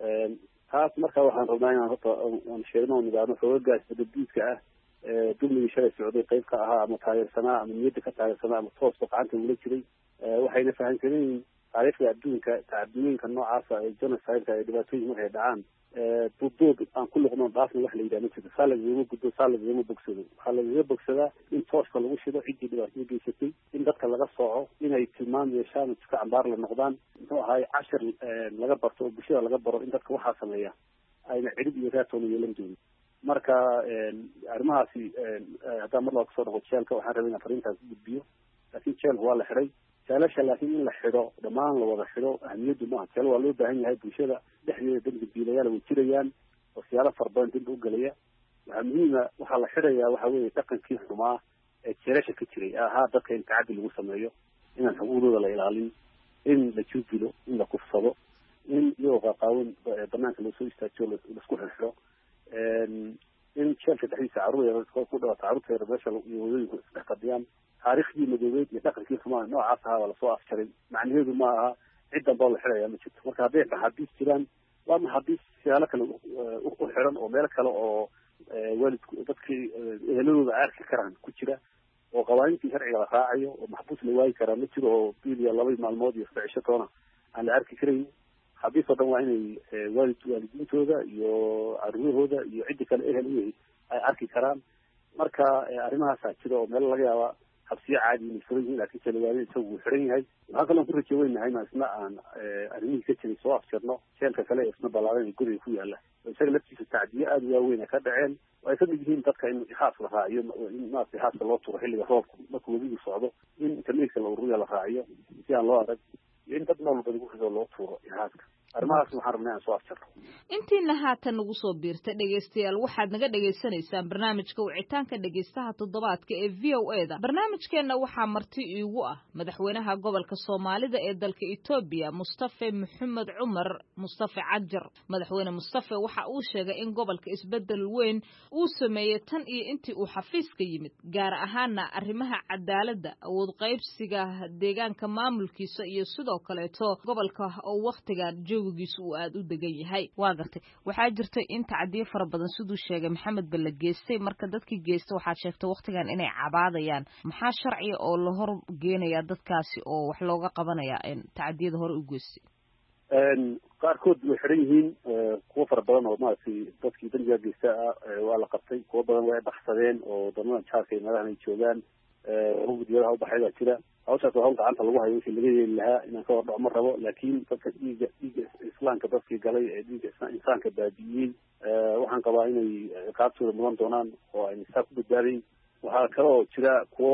taas marka waxaan rabnaa inaan horta aan sheegno oo nidaamno xoogagaas badadiidka ah dulmigii shalay socday qayb ka ahaa ama taageersanaa ama niyadda ka taageersanaa ama tooska gacanta ugula jiray waxayna fahamsanayiin taariikhda adduunka tacadiyooyinka noocaasa ee genocide-ka ee dhibaatooyinka markay dhacaan duuduub aan ku luqno dhaafna wax la yidhaha ma jirto saa lagagama gudbo saa lagagama bogsado waxaa lagaga bogsadaa in tooska lagu shido ciddii dhibaatada geysatay in dadka laga sooco inay tilmaam yeeshaan iska cambaar la noqdaan muxuu ahaay cashir laga barto oo bulshada laga baro in dadka waxaa sameeya ayna cirib iyo raatoona yeelan doonin marka arrimahaasi haddaan mar laba kasoo noqo jeelka waxaan rabay inaan fariintaas gudbiyo laakiin jeelku waa la xiday jeelasha laakiin in la xido dhammaan la wada xido ahmiyaddu maaha jeel waa loo baahan yahay bulshada dhexdeeda dambi diilayaal way jirayaan oo siyaalo fara badan dambi u gelaya waxaa muhiima waxaa la xirayaa waxa weeye dhaqankii xumaa ee jeerasha ka jiray ahaa dadka in tacaddi lagu sameeyo inaan xuquuqdooda la ilaalin in la juudilo in la kufsado in iyagoo qaaqaawan banaanka loo soo istaajiyo laisku xirxiro in jeelka dhexdiisa carruur ku dhawata carruurta yar meesha iyo wadooyinku isdhex fadhiyaan taariikhdii madoobeed iyo dhaqankii xumaa noocaas ahaa baa lasoo afjaray macnaheedu ma aha cid danbao la xirayaa ma jirto marka hadday maxaabiis jiraan waa maxaabiis siyaalo kale u xiran oo meelo kale oo waalidku dadkii eheladooda arki karaan ku jira oo qawaaniintii sharciga la raacayo oo maxbuus la waayi karaa ma jiro oo bil iyo 2 maalmood iyo 6 cisho toona aan la arki karayn xabiis oo dhan waa inay waalidiintooda iyo carruurahooda iyo ciddi kale ehel u yahay ay arki karaan marka arrimahaasaa jira oo meel laga yaaba habsiyo caadi inay furan yihiin laakiin jalawaade isagu uu xiran yahay waxaa kaloo ku rajo weynahay inaan isna aan arrimihii ka jiray soo afjarno jeelka kale ee isna ballaaran ee guriga ku yaala oo isaga laftiisa tacdiyo aada u waaweyn ay ka dhaceen oo ay ka mid yihiin dadka in ixaas la raaciyo in maaragtay ixaaska loo turo xilliga roobka marka webigu socdo in internetka la ururiya la raaciyo si aan loo arag iyo in dad nool badigu ridoo loo tuuro ixaaska arrimahaas waxaan rabnay aan soo afjarno intiina haatan nagu soo biirta dhegaystayaal waxaad naga dhagaysanaysaan barnaamijka wicitaanka dhegaystaha toddobaadka ee VOA-da barnaamijkeenna waxaa marti iigu ah madaxweynaha gobolka Soomaalida ee dalka Itoobiya Mustafa Maxamed Cumar Mustafa Cajar madaxweyne Mustafa waxa uu sheegay in gobolka isbedel weyn uu sameeyay tan iyo intii uu xafiiska yimid gaar ahaana arrimaha cadaaladda awood qaybsiga deegaanka maamulkiisa iyo sidoo kaleeto gobolka oo waqtigan joogiisu uu aad u degan yahay waa gartay waxaa jirtay in tacdiyo fara badan siduu sheegay Maxamed Balla geystay marka dadkii geystay waxaad sheegtay waqtigan inay cabaadayaan maxaa sharci oo la hor geenaya dadkaasi oo wax looga qabanaya in tacdiyada hore u geystay qaarkood way xiran yihiin kuwo fara badan oo maaragtay dadkii dambiga geysta waa la qabtay kuwo badan way baxsadeen oo wadamadan jaarka iyo meelahan ay joogaan gudiyadaha u baxay baa jira hawshaas waa hawl gacanta lagu hayo wixii laga yeeli lahaa inaan ka hordhaco ma rabo laakiin dadka dhiiga islaamka dadkii galay ee dhiiga insaanka baabi'iyey waxaan qabaa inay qaabtooda mudan doonaan oo ayna saa ku badbaadayn waxaa kale oo jira kuwo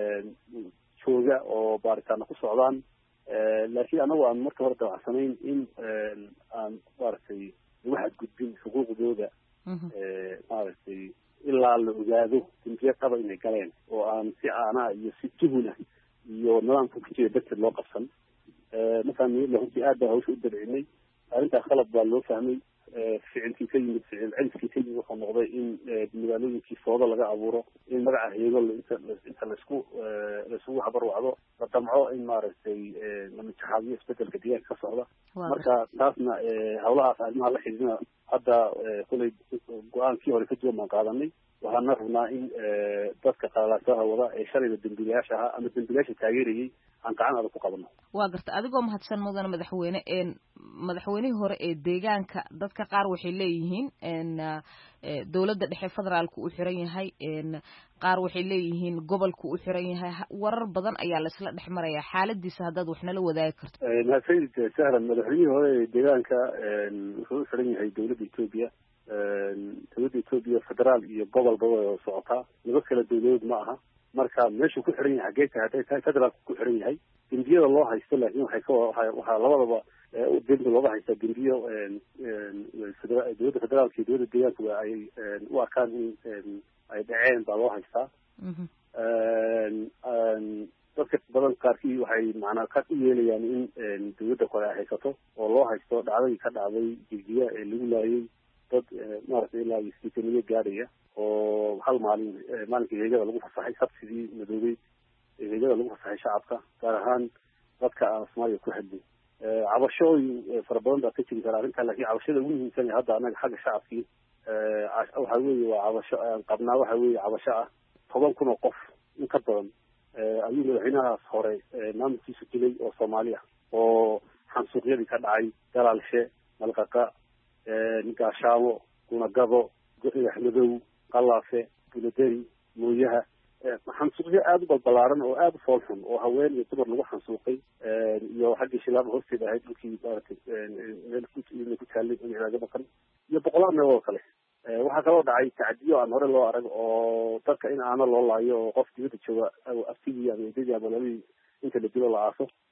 jooga oo baaritaana ku socdaan laakiin anagu aan marka hore dawacsanayn in aan maaragtay lagu xadgudbin xuquuqdooda maaragtay ilaa la ogaado dambiye qaba inay galeen oo aan si aanaa iyo si tuhuna iyo nidaamka ku jira darteed loo qabsan markaan runtii aad baa hawsha u dabcinay arrintaas qalab baa loo fahmay ficilkii ka yimid ficil celiskii ka yimid wuxuu noqday in magaalooyinkii foodo laga abuuro in magaca heego inta laisugu habarwacdo la damco in maaragtay la majaxaadiyo isbedelka deegaanka ka socda marka taasna hawlahaas arrimaha la xidhiidhina hadda kulay go-aankii hore ka duwan baan qaadanay waxaana rabnaa in dadka qalalaasaha wada ee shalayda dambiilayaasha ahaa ama dambiilayaasha taageerayay aan gacan adag ku qabano waa garta adigoo mahadsan mudana madaxweyne madaxweynihii hore ee deegaanka dadka qaar waxay leeyihiin dowladda dhexe federaalku u xiran yahay qaar waxay leeyihiin gobolku u xiran yahay warar badan ayaa la isla dhex maraya xaaladiisa haddaad wax nala wadaagi karto mahadsanid sahlan madaxweynihii hore ee deegaanka wuxuu u xiran yahay dowladda Ethiopia dowladda Ethiopia federaal iyo gobolba way socotaa laba kala dowladood ma aha marka meeshuu ku xiran yahay geedka hadday tahay federaalku ku xiran yahay dembiyada loo haysto laakiin waxaa labadaba dembi looga haystaa dembiyo dowladda federaalka iyo dowladda deegaanka ay u arkaan in ay dhaceen baa loo haystaa dadka badan qaarkii waxay macnaa ka u yeelayaan in dowladda kale ay haysato oo loo haysto dhacdadii ka dhacday jigjiga ee lagu laayay dad maaragtay ilaa iyo siitaniyo gaadhaya oo hal maalinkii heegada lagu fasaxay sabsidii madoobay ee heegada lagu fasaxay shacabka gaar ahaan dadka aan Soomaaliya ku hadlin cabashooyin fara badan baa ka jiri kara arrinta laakiin cabashada ugu muhiimsan ee hadda anaga xagga shacabkii waxa weeye waa cabasho aan qabnaa waxa weeye cabasho ah 10,000 oo qof in ka badan ayuu madaxweynahaas hore maamulkiisu dilay oo Soomaaliya oo xansuuqyadii ka dhacay galaalshe malqaqa gaashaamo gunagado axmedow qalaafe guladari mooyaha xansuuqyo aada u balbalaaran oo aada u fool xun oo haween iyo dumar lagu xansuuqay iyo xaggii shilaaba hoosteeda ahayd dhulkii maaragtay meel ku taallay magacaaga maqan iyo boqolaal meelood kale waxaa kaloo dhacay tacdiyo aan hore loo arag oo dadka in aana loo laayo oo qof dibadda jooga aftigii ama eedadii ama labadii inta la dilo la aaso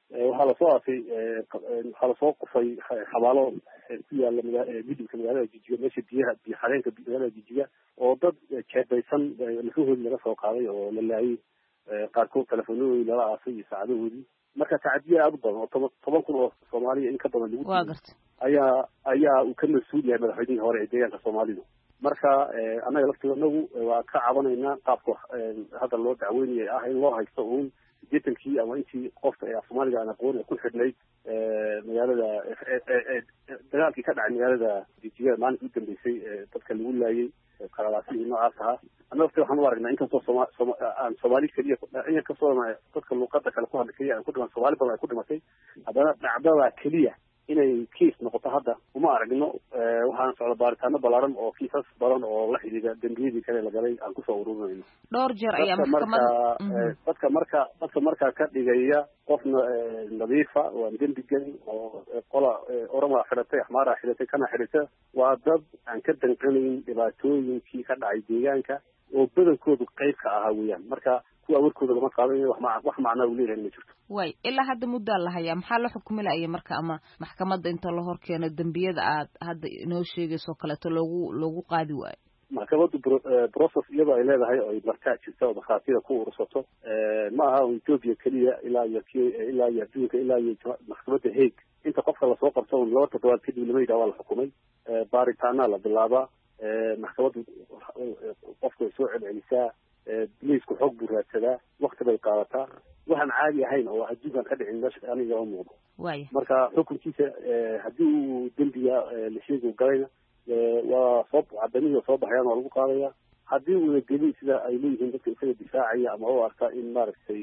waxaa lasoo aasay waxaa lasoo qufay xabaalo ku yaala midibka magaalada Jigjiga meesha biyo xareenka magaalada Jigjiga oo dad jeedaysan lafahoodii laga soo qaaday oo la laayay qaarkood telefoonadooda lala aasay iyo saacadahoodii marka tacadiya aad u badan oo 10,000 oo Soomaaliya in ka badan lagu ayaa uu ka mas'uul yahay madaxweynihii hore ee deegaanka Soomaalidu marka anaga laftigeenu waa ka cabanaynaa qaabka hadda loo dacweynayay ah in loo haysto uun jitankii ama intii qofka ee Soomaaliga aan aqoon ku xidhnayd magaalada dagaalkii ka dhacay magaalada Jigjiga maalintii u dambeysay dadka lagu laayay kalaasii noocaas ah anagoo waxaan u aragnaa inkastoo Soomaali kaliya in ka soo dadka luqadda kale ku hadla kaliya aan ku dhiman Soomaali badan ay ku dhimatay haddana dhacdada kaliya inay kiis noqoto hadda uma aragno waxaan socda baaritaano balaaran oo kiisas badan oo la xidhiidha dembiyadii kale la galay aan kusoo ururinayno dhowr jeer ayaa maxkamadda dadka markaa ka dhigaya qofna nadiifa waa dembi gelin oo qola orama xidhatay axmaara xidhatay kana xidhata waa dad aan ka danqanayn dhibaatooyinkii ka dhacay deegaanka oo badankoodu qayb ka ahaa weeyaan marka kuwa warkooda lama qaadanayo wax macnaa uu leeyahay ma jirto way ilaa hadda muddaa la hayaa maxaa la xukumi laaya marka ama maxkamadda inta la hor keeno dembiyada aad hadda inoo sheegayso kaleeto loogu qaadi waayo maxkamaddu process iyadoo ay leedahay oo ay markaa jirta oo markhaatiyada ku urursato ma aha Ethiopia kaliya ilaa iyo adduunka ilaa iyo maxkamadda Hague inta qofka lasoo qabto 2 toddobaad kadib lama yidhaha waa la xukumay baaritaana la bilaabaa maxkamaddu qofka way soo celcelisaa biliisku xoog buu raadsadaa waqti bay qaadataa waxaan caadi ahayn oo adduunkan ka dhicin meesha aniga oo muuqdo marka xukunkiisa haddii uu dembiga la sheegi galayna waa cadamihii soo baxayaan waa lagu qaadaya haddii uuna gelin sida ay leeyihiin dadka isaga difaacaya ama u arkaa in maaragtay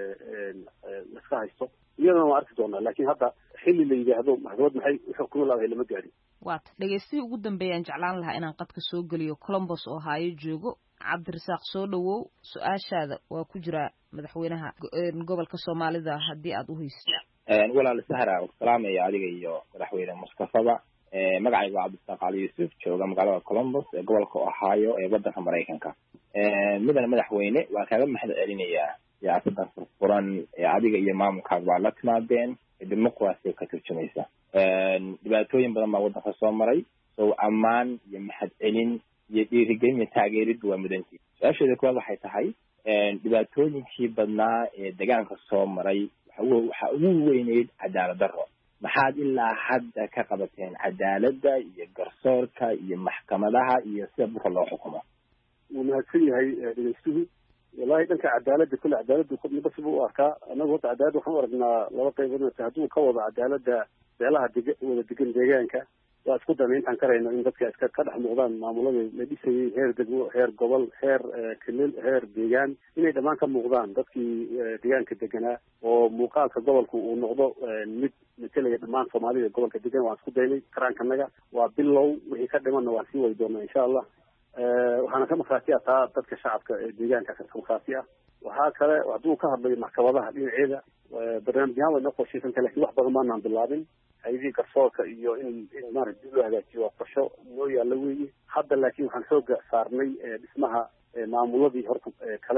iska haysto iyadana waan arki doonaa laakiin hadda xilli la yidhaahdo maxkamad maxay xukumi lahayd lama gaadhin waata dhegeystihi ugu dambeeyaan jeclaan lahaa inaan qadka soo geliyo Columbus oo haayo joogo cabdirasaaq soo dhawow su-aashaada waa ku jira madaxweynaha gobolka Soomaalida haddii aad u haysto walaal sahra salaamaya adiga iyo madaxweyne Mustafaba magacayga waa Cabdirasaaq Ali Yuusuf jooga magaalada Columbus ee gobolka Ohio ee waddanka Mareykanka midana madaxweyne waa kaaga mahad celinayaa siyaasadda furan ee adiga iyo maamulkaaga waa la timaadeen dimuqraasiga ka turjumaysa dhibaatooyin badan baa waddanka soo maray soo ammaan iyo mahad celin iyo dhiirigelin iyo taageerid waa mudantii su-aasheeda kuwaad waxay tahay dhibaatooyinkii badnaa ee deegaanka soo maray waxa ugu weyneyd cadaalad darro maxaad ilaa hadda ka qabateen cadaaladda iyo garsoorka iyo maxkamadaha iyo sida burka loo xukumo wuu mahadsan yahay dhegeystuhu wallahi dhanka cadaaladda kule cadaaladdu midba siba u arkaa anagu horta cadaaladda waxaan u aragnaa laba qaybood hadduu ka wado cadaaladda beelaha wada degan deegaanka waa isku dana intaan karayno in dadka iska ka dhex muuqdaan maamuladii la dhisayay heer degmo heer gobol heer kilil heer deegaan inay dhammaan ka muuqdaan dadkii deegaanka deganaa oo muuqaalka gobolku uu noqdo mid matalaya dhammaan Soomaalida gobolka degan waan isku daynay karaankanaga waa bilow wixii ka dhimanna waan sii wadi doonaa insha Allah waxaana ka markhaati taa dadka shacabka ee deegaanka ka markhaati ah waxaa kale hadduu ka hadlayo maxkamadaha dhinaceeda barnaamijyahan way noo qorshaysan tahay laakiin wax badan maanaan bilaabin hay'adii garsoorka iyo in maaragtay dib loo hagaajiyo waa qorsho noo yaalla weeye hadda laakiin waxaan xooga saarnay dhismaha maamuladii horta kale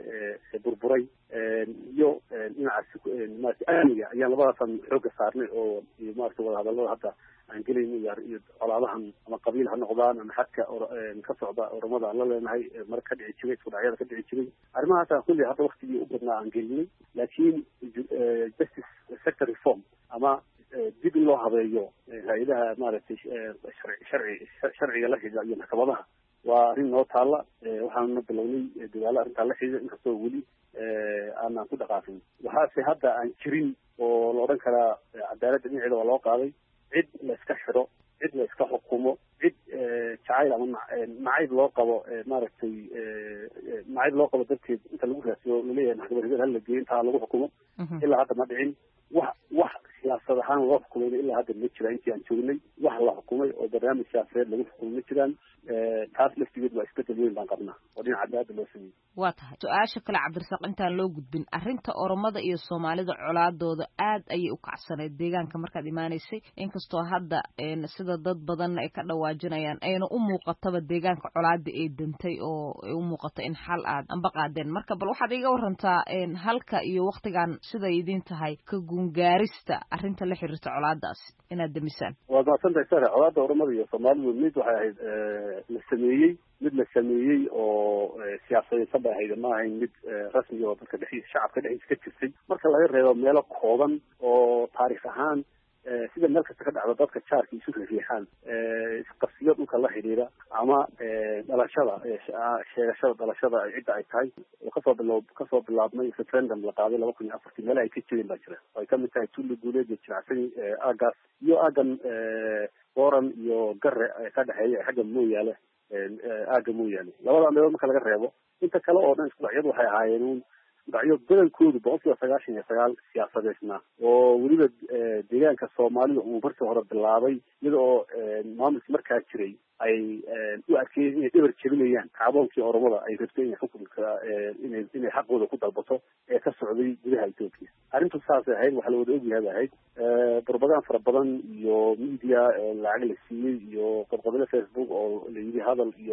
ee burburay iyo dhinacaas maaragtay amniga ayaan labadaasan xooga saarnay oo maaragtay wadahadallada hadda aan gelayno iyo colaadahan ama qabiil ha noqdaan ama xadka ka socda oramada aan la leenahay mar ka dhici jiray isku dhacyada ka dhici jiray arrimahaasaan kulli hadda waktigii u badnaa aan gelinay laakiin justice sector reform ama dib in loo habeeyo hay-adaha maaragtay sharciga la xidhiidha iyo maxkamadaha waa arrin noo taalla waxaana bilownay dadaalo arrintaa la xidhiidha inkastoo weli aanaan ku dhaqaaqin waxaase hadda aan jirin oo la odhan karaa cadaaladda dhinaceeda waa loo qaaday cid la iska xidho cid la iska xukumo cid jacayl ama nacayb loo qabo maaragtay nacayb loo qabo darteed inta lagu raasiyo laleeyahay maxkamad hebel hala geeyo intaa lagu xukumo ilaa hadda ma dhicin wax siyaasad ahaan loo xukumayna ilaa hadda ma jiraan intii aan joognay wax la xukumay oo barnaamij siyaasadeed lagu xukumay ma jiraan taas laftigeed waa isbedel weyn baan qabnaa oo dhinaca cadaalada loo sameeyey waa tahay su-aasha kale cabdirasaaq intaan loo gudbin arrinta oromada iyo soomaalida colaadooda aad ayay u kacsaneed deegaanka markaad imaanaysay inkastoo hadda sida dad badanna ay ka dhawaajinayaan ayna u muuqataba deegaanka colaada ee dantay oo ay u muuqato in xal aad amba qaadeen marka bal waxaad iga warantaa halka iyo waktigan siday idin tahay ka guungaarista arrinta la xiriirta colaadaasi inaad damisaan waad mahadsantahay sare colaada oromada iyo soomaalidu mid waxay ahayd la sameeyey oo siyaasadeysan bay ahayd ma ahayn mid rasmi oo dadka dhexdiisa shacabka dhexdiisa ka jirtay marka laga reebo meelo kooban oo taariikh ahaan sida meel kasta ka dhacdo dadka jaarka isu riixaan isqabsiyo dhulka la xidhiira ama dhalashada sheegashada dhalashada cidda ay tahay oo kasoo bilaabmay referendum la qaaday 2004 meel ay ka jireen baa jira ay kamid tahay tulli guuleed iyo jinacsani aagaas iyo aagan boran iyo gare ka dhexeeya xagga mooyaale aaga mooyaane labada meelood marka laga reebo inta kale oo dhan isku dhacyadu waxay ahaayeen dhacyo badankoodu 99% siyaasadeedna oo weliba deegaanka Soomaalida uu markii hore bilaabay iyada oo maamulkii markaa jiray ay u arkeen inay dhabar jebinayaan kacdoonkii Oromada ay rabteen inay xukunka inay xaqooda ku dalbato ee ka socday gudaha Itoobiya arrintu saas ahayd waxa la wada ogyahay ahayd propaganda fara badan iyo media lacag la siiyay iyo qodobada Facebook oo la yiri hadal iyo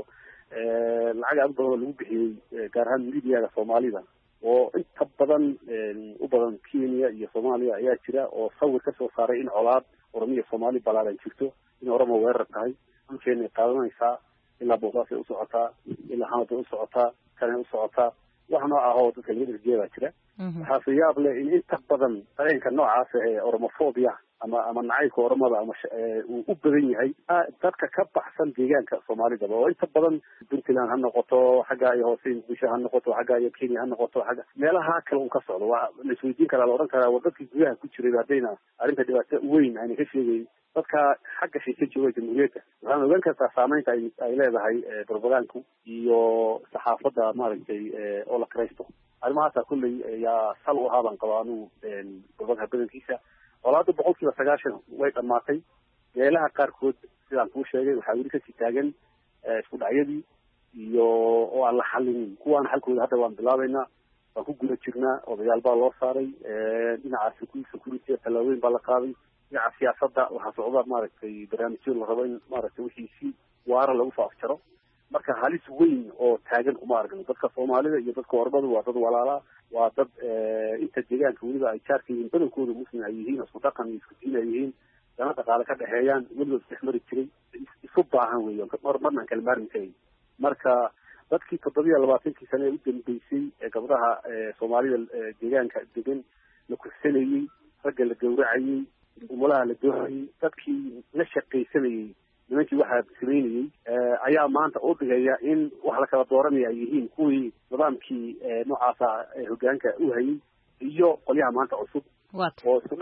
lacag aad badan lagu bixiyay gaar ahaan media-ga Soomaalida oo inta badan u badan Kenya iyo Soomaaliya ayaa jira oo sawir ka soo saaray in colaad Oromiya Soomaali balaaran jirto in Oromo weerar tahay halkeenay qaadanaysaa ilaa Boqortooyada u socotaa ilaa Xamada u socotaa kana u socotaa wax nooc ah oo dadka laga dirjeeyaa jira waxaa fiyaab leh in inta badan dareenka noocaas ee Oromophobia ama nacaybka Oromada ama uu u badan yahay dadka ka baxsan deegaanka Soomaalida oo inta badan Puntland ha noqoto xagga ay hooseen bisha ha noqoto xagga ay Kenya ha noqoto xagga meelaha kale uu ka socdo waa la isweydiin karaa la oran karaa wadadkii gudaha ku jiray hadayna arrinta dhibaato weyn ay ka sheegay dadka xagga shirka jooga jamhuuriyadda waxaan ogaan kartaa saameynta ay leedahay propaganda iyo saxaafadda maaragtay oo la karaysto arrimahaas kulley yaa sal u ahaban qabaanu propaganda badankiisa walaada 99% way dhamaatay meelaha qaarkood sidaan kuu sheegay waxaa weli kasii taagan isku dhacyadii iyo oo aan la xalin kuwaan halkooda hadda waan bilaabaynaa waan ku guda jirnaa odayaal baa loo saaray dhinaca security talaaweyn baa la qaaday dhinaca siyaasadda waxaa socda maaragtay barnaamijyo la rabo in maaragtay wixii si waara lagu faafjaro marka halis weyn oo taagan uma aragno dadka Soomaalida iyo dadka Oromada waa dad walaala waa dad inta deegaanka weliba ay jaarka yihiin badankooda muslim ay yihiin isku dhaqan iyo isku diin ay yihiin dana dhaqaale ka dhexeeyaan weliba ismari jiray isu baahan weeyaan marna kala maarmi karin marka dadkii 27 sano u dambeysay ee gabdhaha Soomaalida deegaanka degan la kursanayay ragga la gowracayay umulaha la doorayay dadkii la shaqaysanayay nimankii waxaa sameynayay ayaa maanta u dhigaya in wax la kala dooranaya ay yihiin kuwii nidaamkii noocaasa hoggaanka u hayay iyo qolyaha maanta cusub oo isku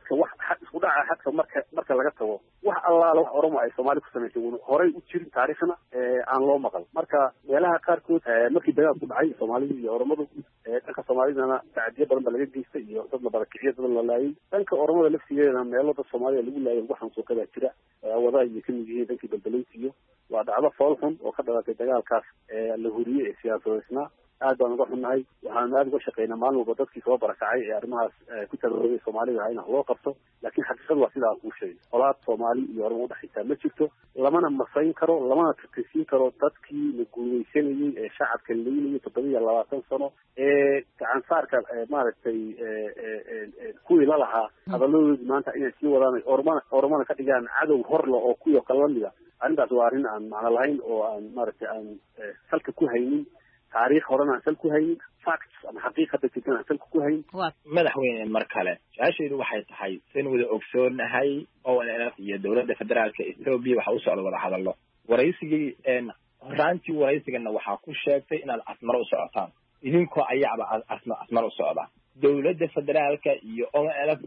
dhaca xadka marka laga tago wax allaala wax Oromo ay Soomaali ku sameysay horay u jirin taariikhna aan loo maqal marka meelaha qaarkood markii dagaal ku dhacay Soomaalida iyo Oromadu dhanka Soomaalidana tacdiyo badan baa laga geystay iyo dad la barakiciyay dad la laayay dhanka Oromada laftigeeda meelo dad Soomaaliya lagu laayay waxaan soo kada jira wada iyo kamid yihiin dankii balbalaysiyo waa dhacdo fool xun oo ka dhalatay dagaalkaas la huriyay ee siyaasadeedna aad baan uga xunnahay waxaan aad uga shaqeynaa maalin walba dadkii soo barakacay ee arrimahaas ku tababarayay Soomaalida in loo qabto laakiin xaqiiqadu waa sidaa ku sheegay qolaad Soomaali iyo Oromo u dhaxaysa ma jirto lamana masayn karo lamana tirtirsiin karo dadkii la guuleysanayay ee shacabka leeyahay 720 sano ee gacan saarka maaragtay kuwii la lahaa hadalladooda maanta inay sii wadaan Oromana ka dhigaan cadow horla oo kuyo kala mida arrintaas waa arrin aan macna lahayn oo aan maaragtay aan salka ku haynin taariikh horena aan sal ku haynin facts ama xaqiiqada jirtan aan sal ku haynin madaxweyne mar kale su-aashaydu waxay tahay sin wada ogsoonahay ONLF iyo dowladda federaalka Ethiopia waxa u socda wada hadallo waraysigii horaantii waraysigana waxaa ku sheegtay inaad asmaro u socotaan idinkoo ayaaba asmar u socda dowladda federaalka iyo ONLF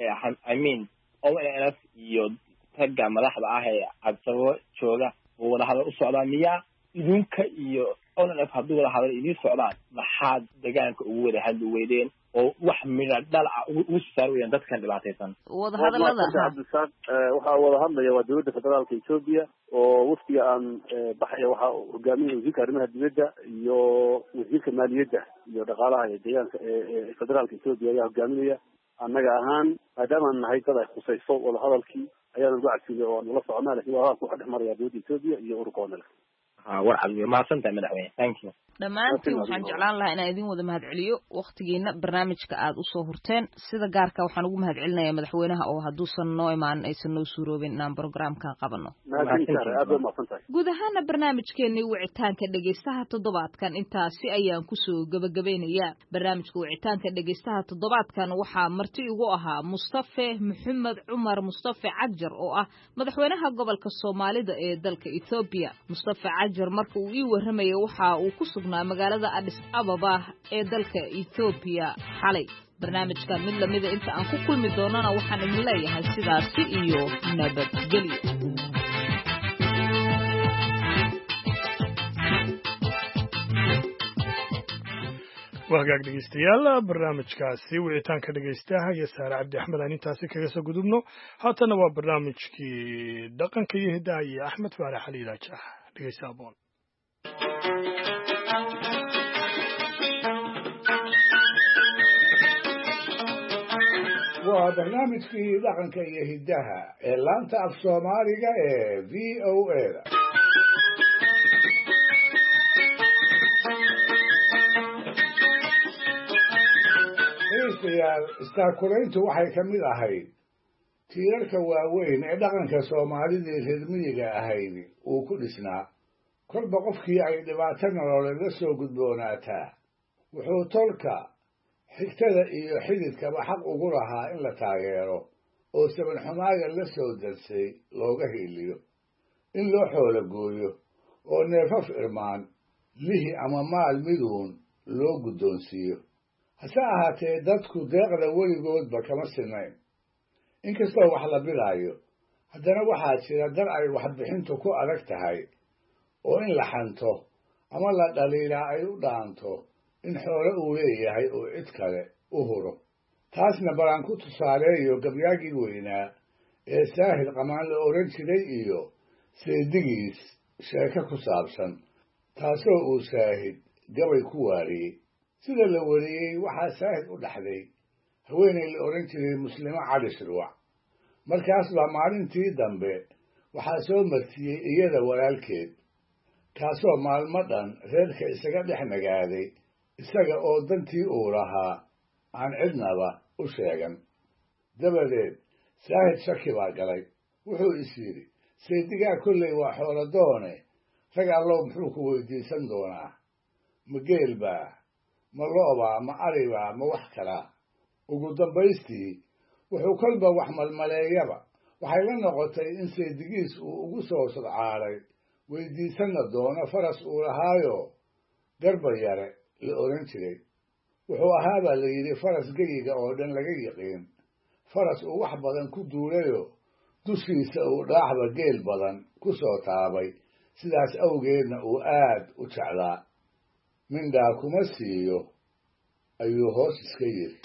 ONLF iyo ragga madaxda ah ee adsabo jooga oo wada hadal u socdaa miyaa idinka iyo ONLF hadduu wada hadal idiin socdaan maxaad deegaanka ugu wada hadli weydeen oo wax midha dhal ah ugu saar weeyaan dadkan dhibaataysan wadahadallada cabdisaaq waxaa wada hadlaya waa dowladda federaalka Ethiopia oo wafdiga aan baxaya waxaa hogaaminaya wasiirka arrimaha dibadda iyo wasiirka maaliyadda iyo dhaqaalaha ee deegaanka ee federaalka Ethiopia ayaa hogaaminaya annaga ahaan maadaama aan nahay dad ay khusayso wadahadalkii ayaana lagu cagsilay oo nala soconaa laakiin wadahadalku waxaa dhex maraya dowladda Ethiopia iyo ururka ONLF war cad mahadsantahay madaxweyne thank you dhammaantiin waxaan jeclaan lahaa inaan idin wada mahadceliyo waktigiina barnaamijka aad usoo hurteen sida gaarka waxaan ugu mahadcelinayaa madaxweynaha oo hadduusan noo imaanin aysan noo suuroobin inaan programkan qabano guud ahaana barnaamijkeenii wicitaanka dhegaystaha toddobaadkan intaasi ayaan kusoo gabagabeynayaa barnaamijka wicitaanka dhegaystaha toddobaadkan waxaa marti igu ahaa Mustafa Maxamed Cumar Mustafa Cagjar oo ah madaxweynaha gobolka Soomaalida ee dalka Ethiopia Mustafa Cagjar marka uu ii warramay waxa uu ku magaalada Addis Ababa ee dalka Ethiopia xalay barnaamijkan mid lamida inta aan ku kulmi doonana waxaan idin leeyahay sidaas iyo nabadgelyo wahagaag dhegeystayaal barnaamijkaasi wicitaanka dhegeystaha iyo Saare Cabdi Axmed aan intaasi kaga soo gudubno haatana waa barnaamijkii dhaqanka iyo hidaha iyo Axmed Faarax Ali Raajah dhegeysta aboon waa barnaamijkii dhaqanka iyo hidaha ee laanta af Soomaaliga ee VOA istaakulayntu waxay ka mid ahayd tiirarka waaweyn ee dhaqanka Soomaalidii reer miyiga ahayd uu ku dhisnaa kolba qofkii ay dhibaato nololeed la soo gudboonaataa wuxuu tolka xigtada iyo xididkaba xaq ugu lahaa in la taageero oo saban xumaaga la soo darsay looga hiiliyo in loo xoolo gooyo oo neefaf irmaan lihi ama maal miduun loo guddoonsiiyo hase ahaatee dadku deeqda weligoodba kama sinayn inkastoo wax la bilaayo haddana waxaa jira dar ay waxbixintu ku adag tahay oo in la xanto ama la dhaliilaa ay u dhaanto in xoolo uu leeyahay oo cid kale u huro taasna balaan ku tusaaleeyo gabyaagii weynaa ee Saahid Qamaan la oran jiray iyo seedigiis sheeko ku saabsan taasoo uu Saahid gabay ku waariyey sida la wariyey waxaa Saahid u dhaxday haweeney la oran jiray Muslimo Cali Shirwac markaas baa maalintii dambe waxaa soo martiyey iyada walaalkeed kaasoo maalmo dhan reerka isaga dhex nagaaday isaga oo dantii uu lahaa aan cidnaba u sheegan dabadeed Saahid shaki baa galay wuxuu is yidhi seedigaa kolley waa xoolo doone rag allow muxuu ku weydiisan doonaa ma geel baa ma lo'baa ma aribaa ma wax kalaa ugu dambaystii wuxuu kolba wax malmaleeyaba waxay la noqotay in seedigiis uu ugu soo sodcaalay weydiisanna doono faras uu lahaayo garba yare la oran jiray wuxuu ahaabaa la yidhi faras geyiga oo dhan laga yiqiin faras uu wax badan ku duulayo dushiisa uu dhaaxba geel badan ku soo taabay sidaas awgeedna uu aad u jeclaa mindhaa kuma siiyo ayuu hoos iska yidhi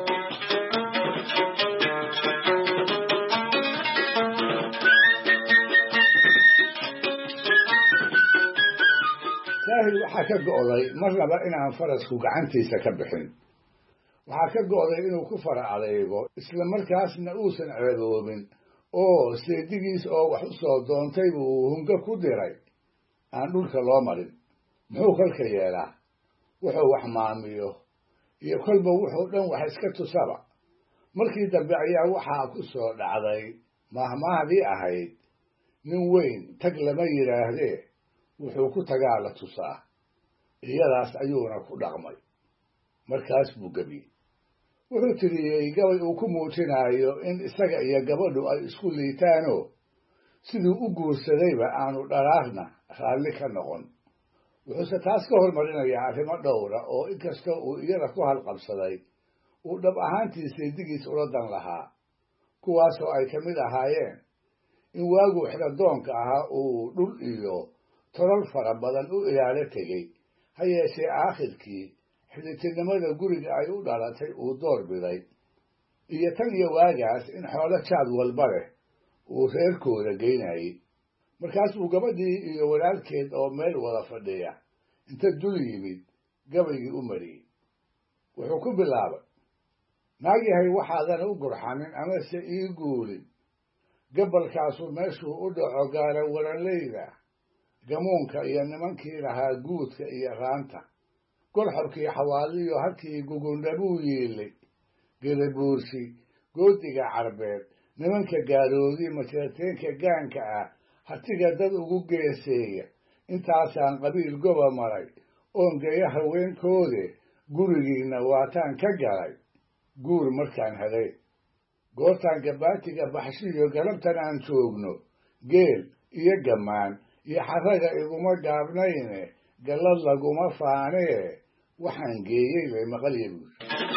Saahid waxaa ka go'day mar laba inaan farasku gacantiisa ka bixin waxaa ka go'day inuu ku fara adeego isla markaasna uusan ceeboobin oo seedigiis oo wax u soo doontay buu hunga ku diray aan dhulka loo marin muxuu kolka yeelaa wuxuu wax maamiyo iyo kolba wuxuu dhan wax iska tusaba markii dambe ayaa waxaa ku soo dhacday mahmaahdii ahayd nin weyn tag lama yidhaahdee wuxuu ku tagaa la tusaa iyadaas ayuuna ku dhaqmay markaas buu gebiyey wuxuu tiriyey gabay uu ku muujinayo in isaga iyo gabadhu ay isku liitaanoo siduu u guursadayba aanu dhalaarna raalli ka noqon wuxuuse taas ka hormarinayaa arrimo dhowra oo inkastoo uu iyada ku halqabsaday uu dhab ahaantii seedigiis ula dan lahaa kuwaasoo ay ka mid ahaayeen in waaguu xidhadoonka ahaa uu dhul iyo tolal fara badan u ilaalo tegey ha yeeshee aakhirkii xidhiidhnimada guriga ay u dhalatay uu door biday iyo tan iyo waagaas in xoolo jaad walba leh uu reerkooda geynayay markaasuu gabadhii iyo walaalkeed oo meel wada fadhiya inta dul yimid gabaygii u mariyey wuxuu ku bilaabay naag yahay waxaadan u gurxanin amase ii guulin gabalkaasu meeshuu u dhaco gaara waranleyda gamuunka iyo nimankii lahaa guudka iyo raanta golxobkii xawaaliyo halkii gugundhabuu yiilay gelabuursi goodiga carbeed nimanka gaaroodi majeerteenka gaanka ah hartiga dad ugu geeseeya intaasaan qabiil goba maray oon geeya haweenkoode gurigiinna waataan ka galay guur markaan helay goortaan gabaatiga baxshiyo galabtan aan joogno geel iyo gammaan iyo xaraga iguma gaabnayne gallad laguma faanee waxaan geeyey bay maqalya buur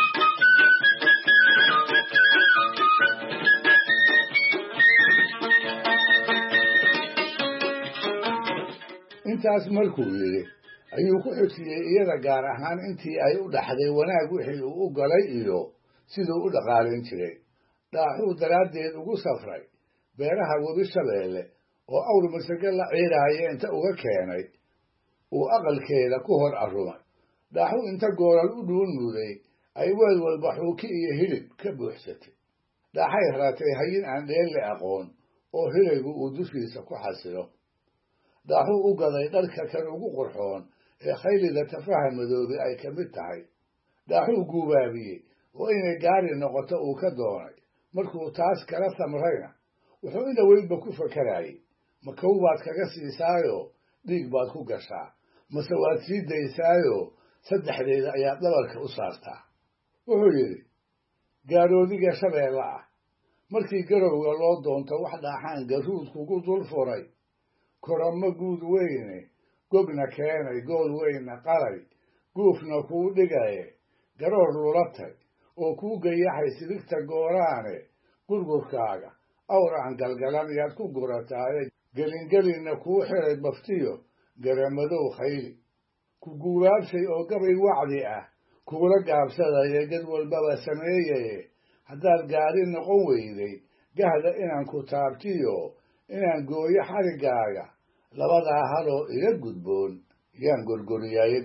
intaas markuu yidhi ayuu ku xujiyey iyada gaar ahaan intii ay u dhaxday wanaag wixii uu u galay iyo siduu u dhaqaalin jiray dhaaxuu daraaddeed ugu safray beeraha webi shabeelle oo awr masage la ciidaaye inta uga keenay uu aqalkeeda ku hor arrumay dhaaxuu inta goolal u dhuun muday ay weel walba xuuki iyo hilib ka buuxsatay dhaaxay ratay hayin aan dheelle aqoon oo hilaygu uu dushiisa ku xasilo dhaaxuu u gaday dharka kan ugu qurxoon ee khaylida tafaha madoobi ay ka mid tahay dhaaxuu guubaabiyey oo inay gaari noqoto uu ka doonay markuu taas kala samrayna wuxuu indhaweydba ku fakarayay ma kow baad kaga siisaayoo dhiig baad ku gashaa mase waad sii daysaayoo saddexdeeda ayaad dhabarka u saartaa wuxuu yidhi gaaroodiga shabeelle ah markii garowga loo doonto wax dhaaxaan garuud kugu dul furay koramo guud weyne gogna keenay gool weyna qalay guufna kuu dhigaye garoor lulatay oo kuu gayaxay sidigta gooraane gurgurkaaga awraan galgalan yaad ku gurataaye gelingelinna kuu xiray baftiyo garamadow khayli ku guubaabshay oo gabay wacdi ah kuula gaabsadaya gad walbaba sameeyaye haddaad gaari noqon weyday gahda inaan ku taabtiyo inaan gooyo xarigaaga labadaa haloo iga gudboon yaan gorgoriyaaye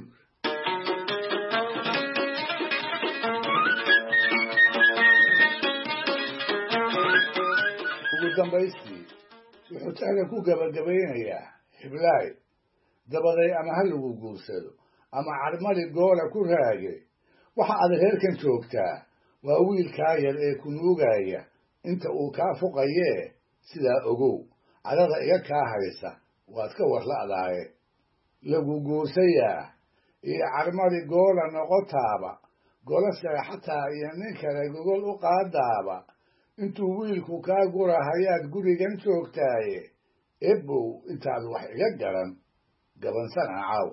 ugu dambaystii wuxuu tixda ku gabagabaynayaa hiblaay dabaday ama ha lagu guursado ama carmali goola ku raage waxa aad reerkan joogtaa waa wiilkaa yar ee ku nuugaya inta uu kaa fuqayee sidaa ogow cadada iga kaa haysa waad ka warla'daaye lagu guursayaa iyo carmali goola noqotaaba gola seexataa iyo nin kale gogol u qaadaaba intuu wiilku kaa gurahayaad gurigan joogtaaye ebow intaad wax iga garan gabansana caaw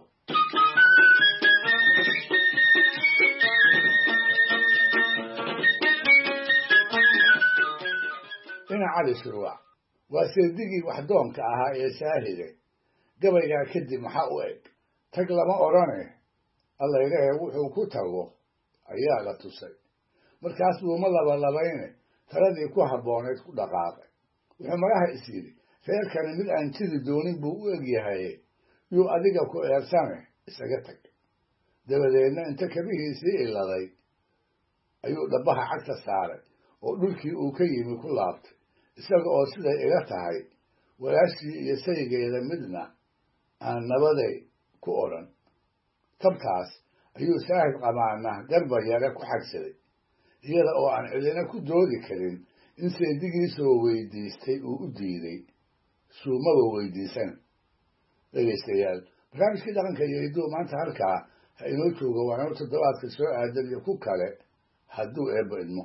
dhinac cali shurwac waa seedigii waxdoonka ahaa ee saahide gabaygaa kadib maxaa u eg tag lama odhane allaylehe wuxuu ku tago ayaa la tusay markaas buuma labalabayne taladii ku habboonayd ku dhaqaaqay wuxuu magaha is yidhi reerkani mid aan jiri doonin buu u egyahaye yuu adiga ku eersane isaga tag dabadeedna inta kabihiisii iladay ayuu dhabbaha cagta saaray oo dhulkii uu ka yimi ku laabtay isaga oo siday iga tahay walaashii iyo saygeeda midna aan nabaday ku odhan tabtaas ayuu saahib qamaana garba yare ku xagsaday iyada oo aan cidina ku doodi karin in seedigiisoo weydiistay uu u diiday suumaba weydiisan dhegaystayaal barnaamijkii dhaqanka iyo hidduu maanta halkaa ha inoo joogo waana toddobaadka soo aadan iyo ku kale hadduu eebba idmo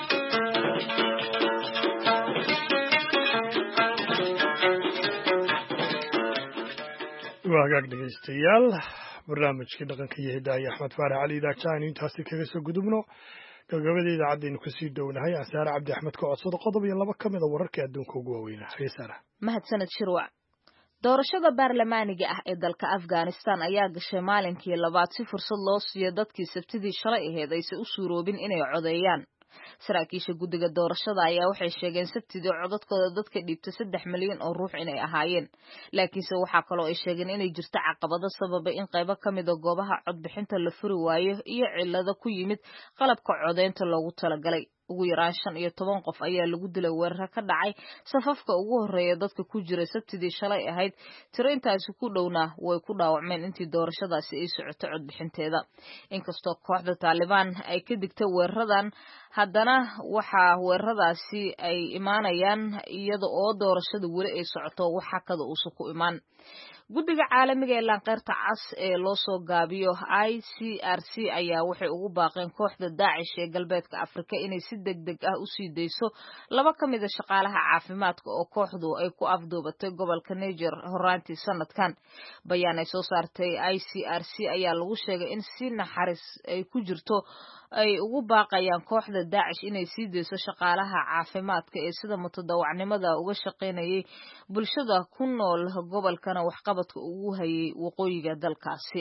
waa hagaag dhegaystayaal barnaamijkii dhaqanka iyo hidaaya axmed faarax cali idaajaan intaasi kaga soo gudubno gabagabada idaacadaynu kasii dhownahay asaare cabdi axmed ka codsado qodob iyo laba ka mida wararka adduunka ugu waaweynaa heesaara mahadsaned shirwac doorashada baarlamaaniga ah ee dalka Afghanistan ayaa gashay maalinkii labaad si fursad loo siiyo dadkii sabtidii shalay ahayd aysan u suuroobin inay codeeyaan. saraakiisha guddiga doorashada ayaa waxay sheegeen sabtidii codadkooda dadka dhiibta 3 milyan oo ruux inay ahaayeen, laakiinse waxaa kaloo ay sheegeen inay jirto caqabado sababay in qaybo ka mid ah goobaha codbixinta la furi waayo iyo cilado ku yimid qalabka codeynta loogu talagalay. ugu yaraan 15 qof ayaa lagu dilay weerar ka dhacay safafka ugu horeeya dadka ku jira sabtidii shalay ahayd. tiro intaasi ku dhowna way ku dhaawacmeen intii doorashadaasi ay socotay codbixinteeda. inkastoo kooxda Taliban ay ka digtay weeraradan, haddana waxa weeraradaasi ay imaanayaan iyada oo doorashada weli ay socoto waxa kada uu ku imaan. guddiga caalamiga ee laanqeyrta cas ee loo soo gaabiyo ICRC ayaa waxay ugu baaqeen kooxda Daesh ee galbeedka Afrika inay si degdeg ah u sii deyso 2 ka mid ah shaqaalaha caafimaadka oo kooxdu ay ku afduubatay gobolka Niger horaantii sanadkan. bayaan ay soo saartay ICRC ayaa lagu sheegay in si naxariis ay ku jirto ay ugu baaqayaan kooxda Daesh inay sii deyso shaqaalaha caafimaadka ee sida mutadawacnimada uga shaqeynayay bulshada ku nool gobolkana waxqabadka ugu hayay waqooyiga dalkaasi.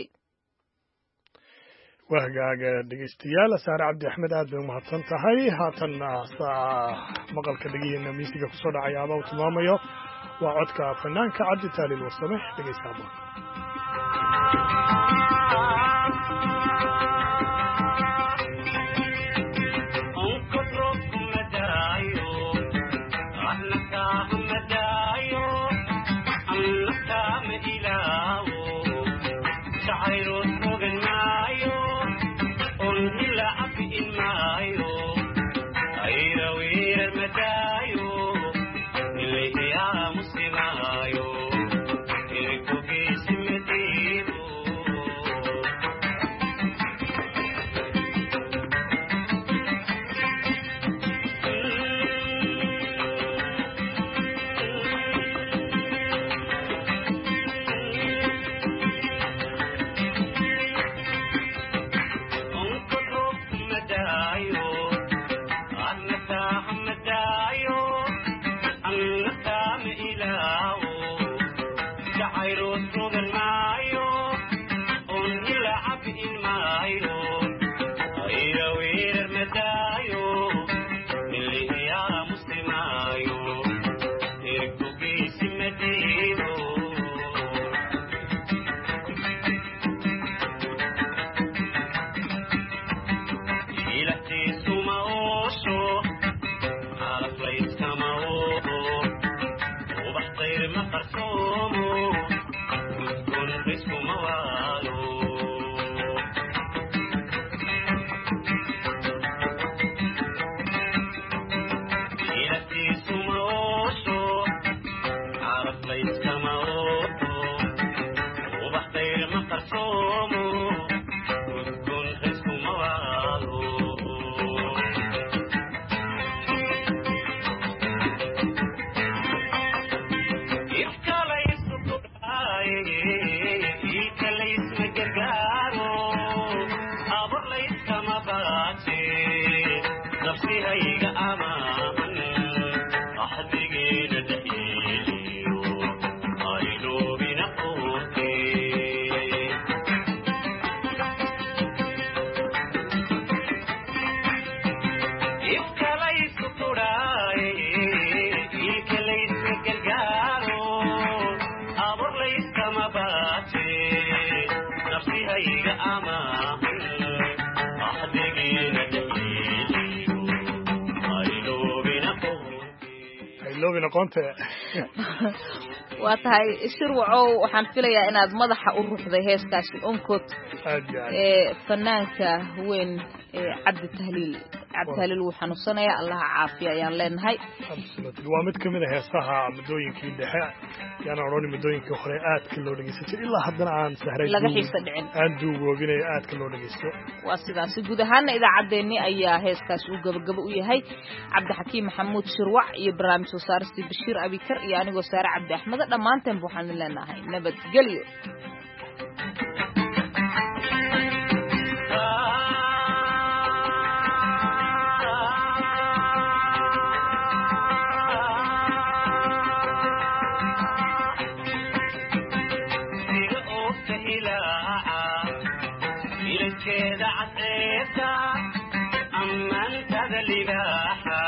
wahgaaga dhegeystayaal Saare Cabdi Axmed aad bay mahadsan tahay. haatan maqalka dhageeyna miisiga ku soo dhacay uu tilmaamayo waa codka fanaanka Cabdi Taaliil Warsame. dhegeystaaba waa tahay shirwacow waxaan filayaa inaad madaxa u ruxday heeskaasi onkod ee fanaanka weyn ee Cabdi Taaliil wuu xanuunsanayaa Allah caafiya ayaan leenahay. waa mid kamid ah heesaha madooyinkii dhexe yana oran madooyinkii hore aadka loo dhageystay ilaa haddana aan sahray laga xiisa dhicin aan duugoobinay aadka loo dhageysto. waa sidaas guud ahaan idaacadeeni ayaa heeskaas uu gabagabo u yahay. Cabdi Xakiim Maxamuud Shirwac iyo barnaamij soo saarista Bashiir Abikar iyo anigoo Saare Cabdi Axmed dhamaanteen waxaan leenahay nabadgelyo. يا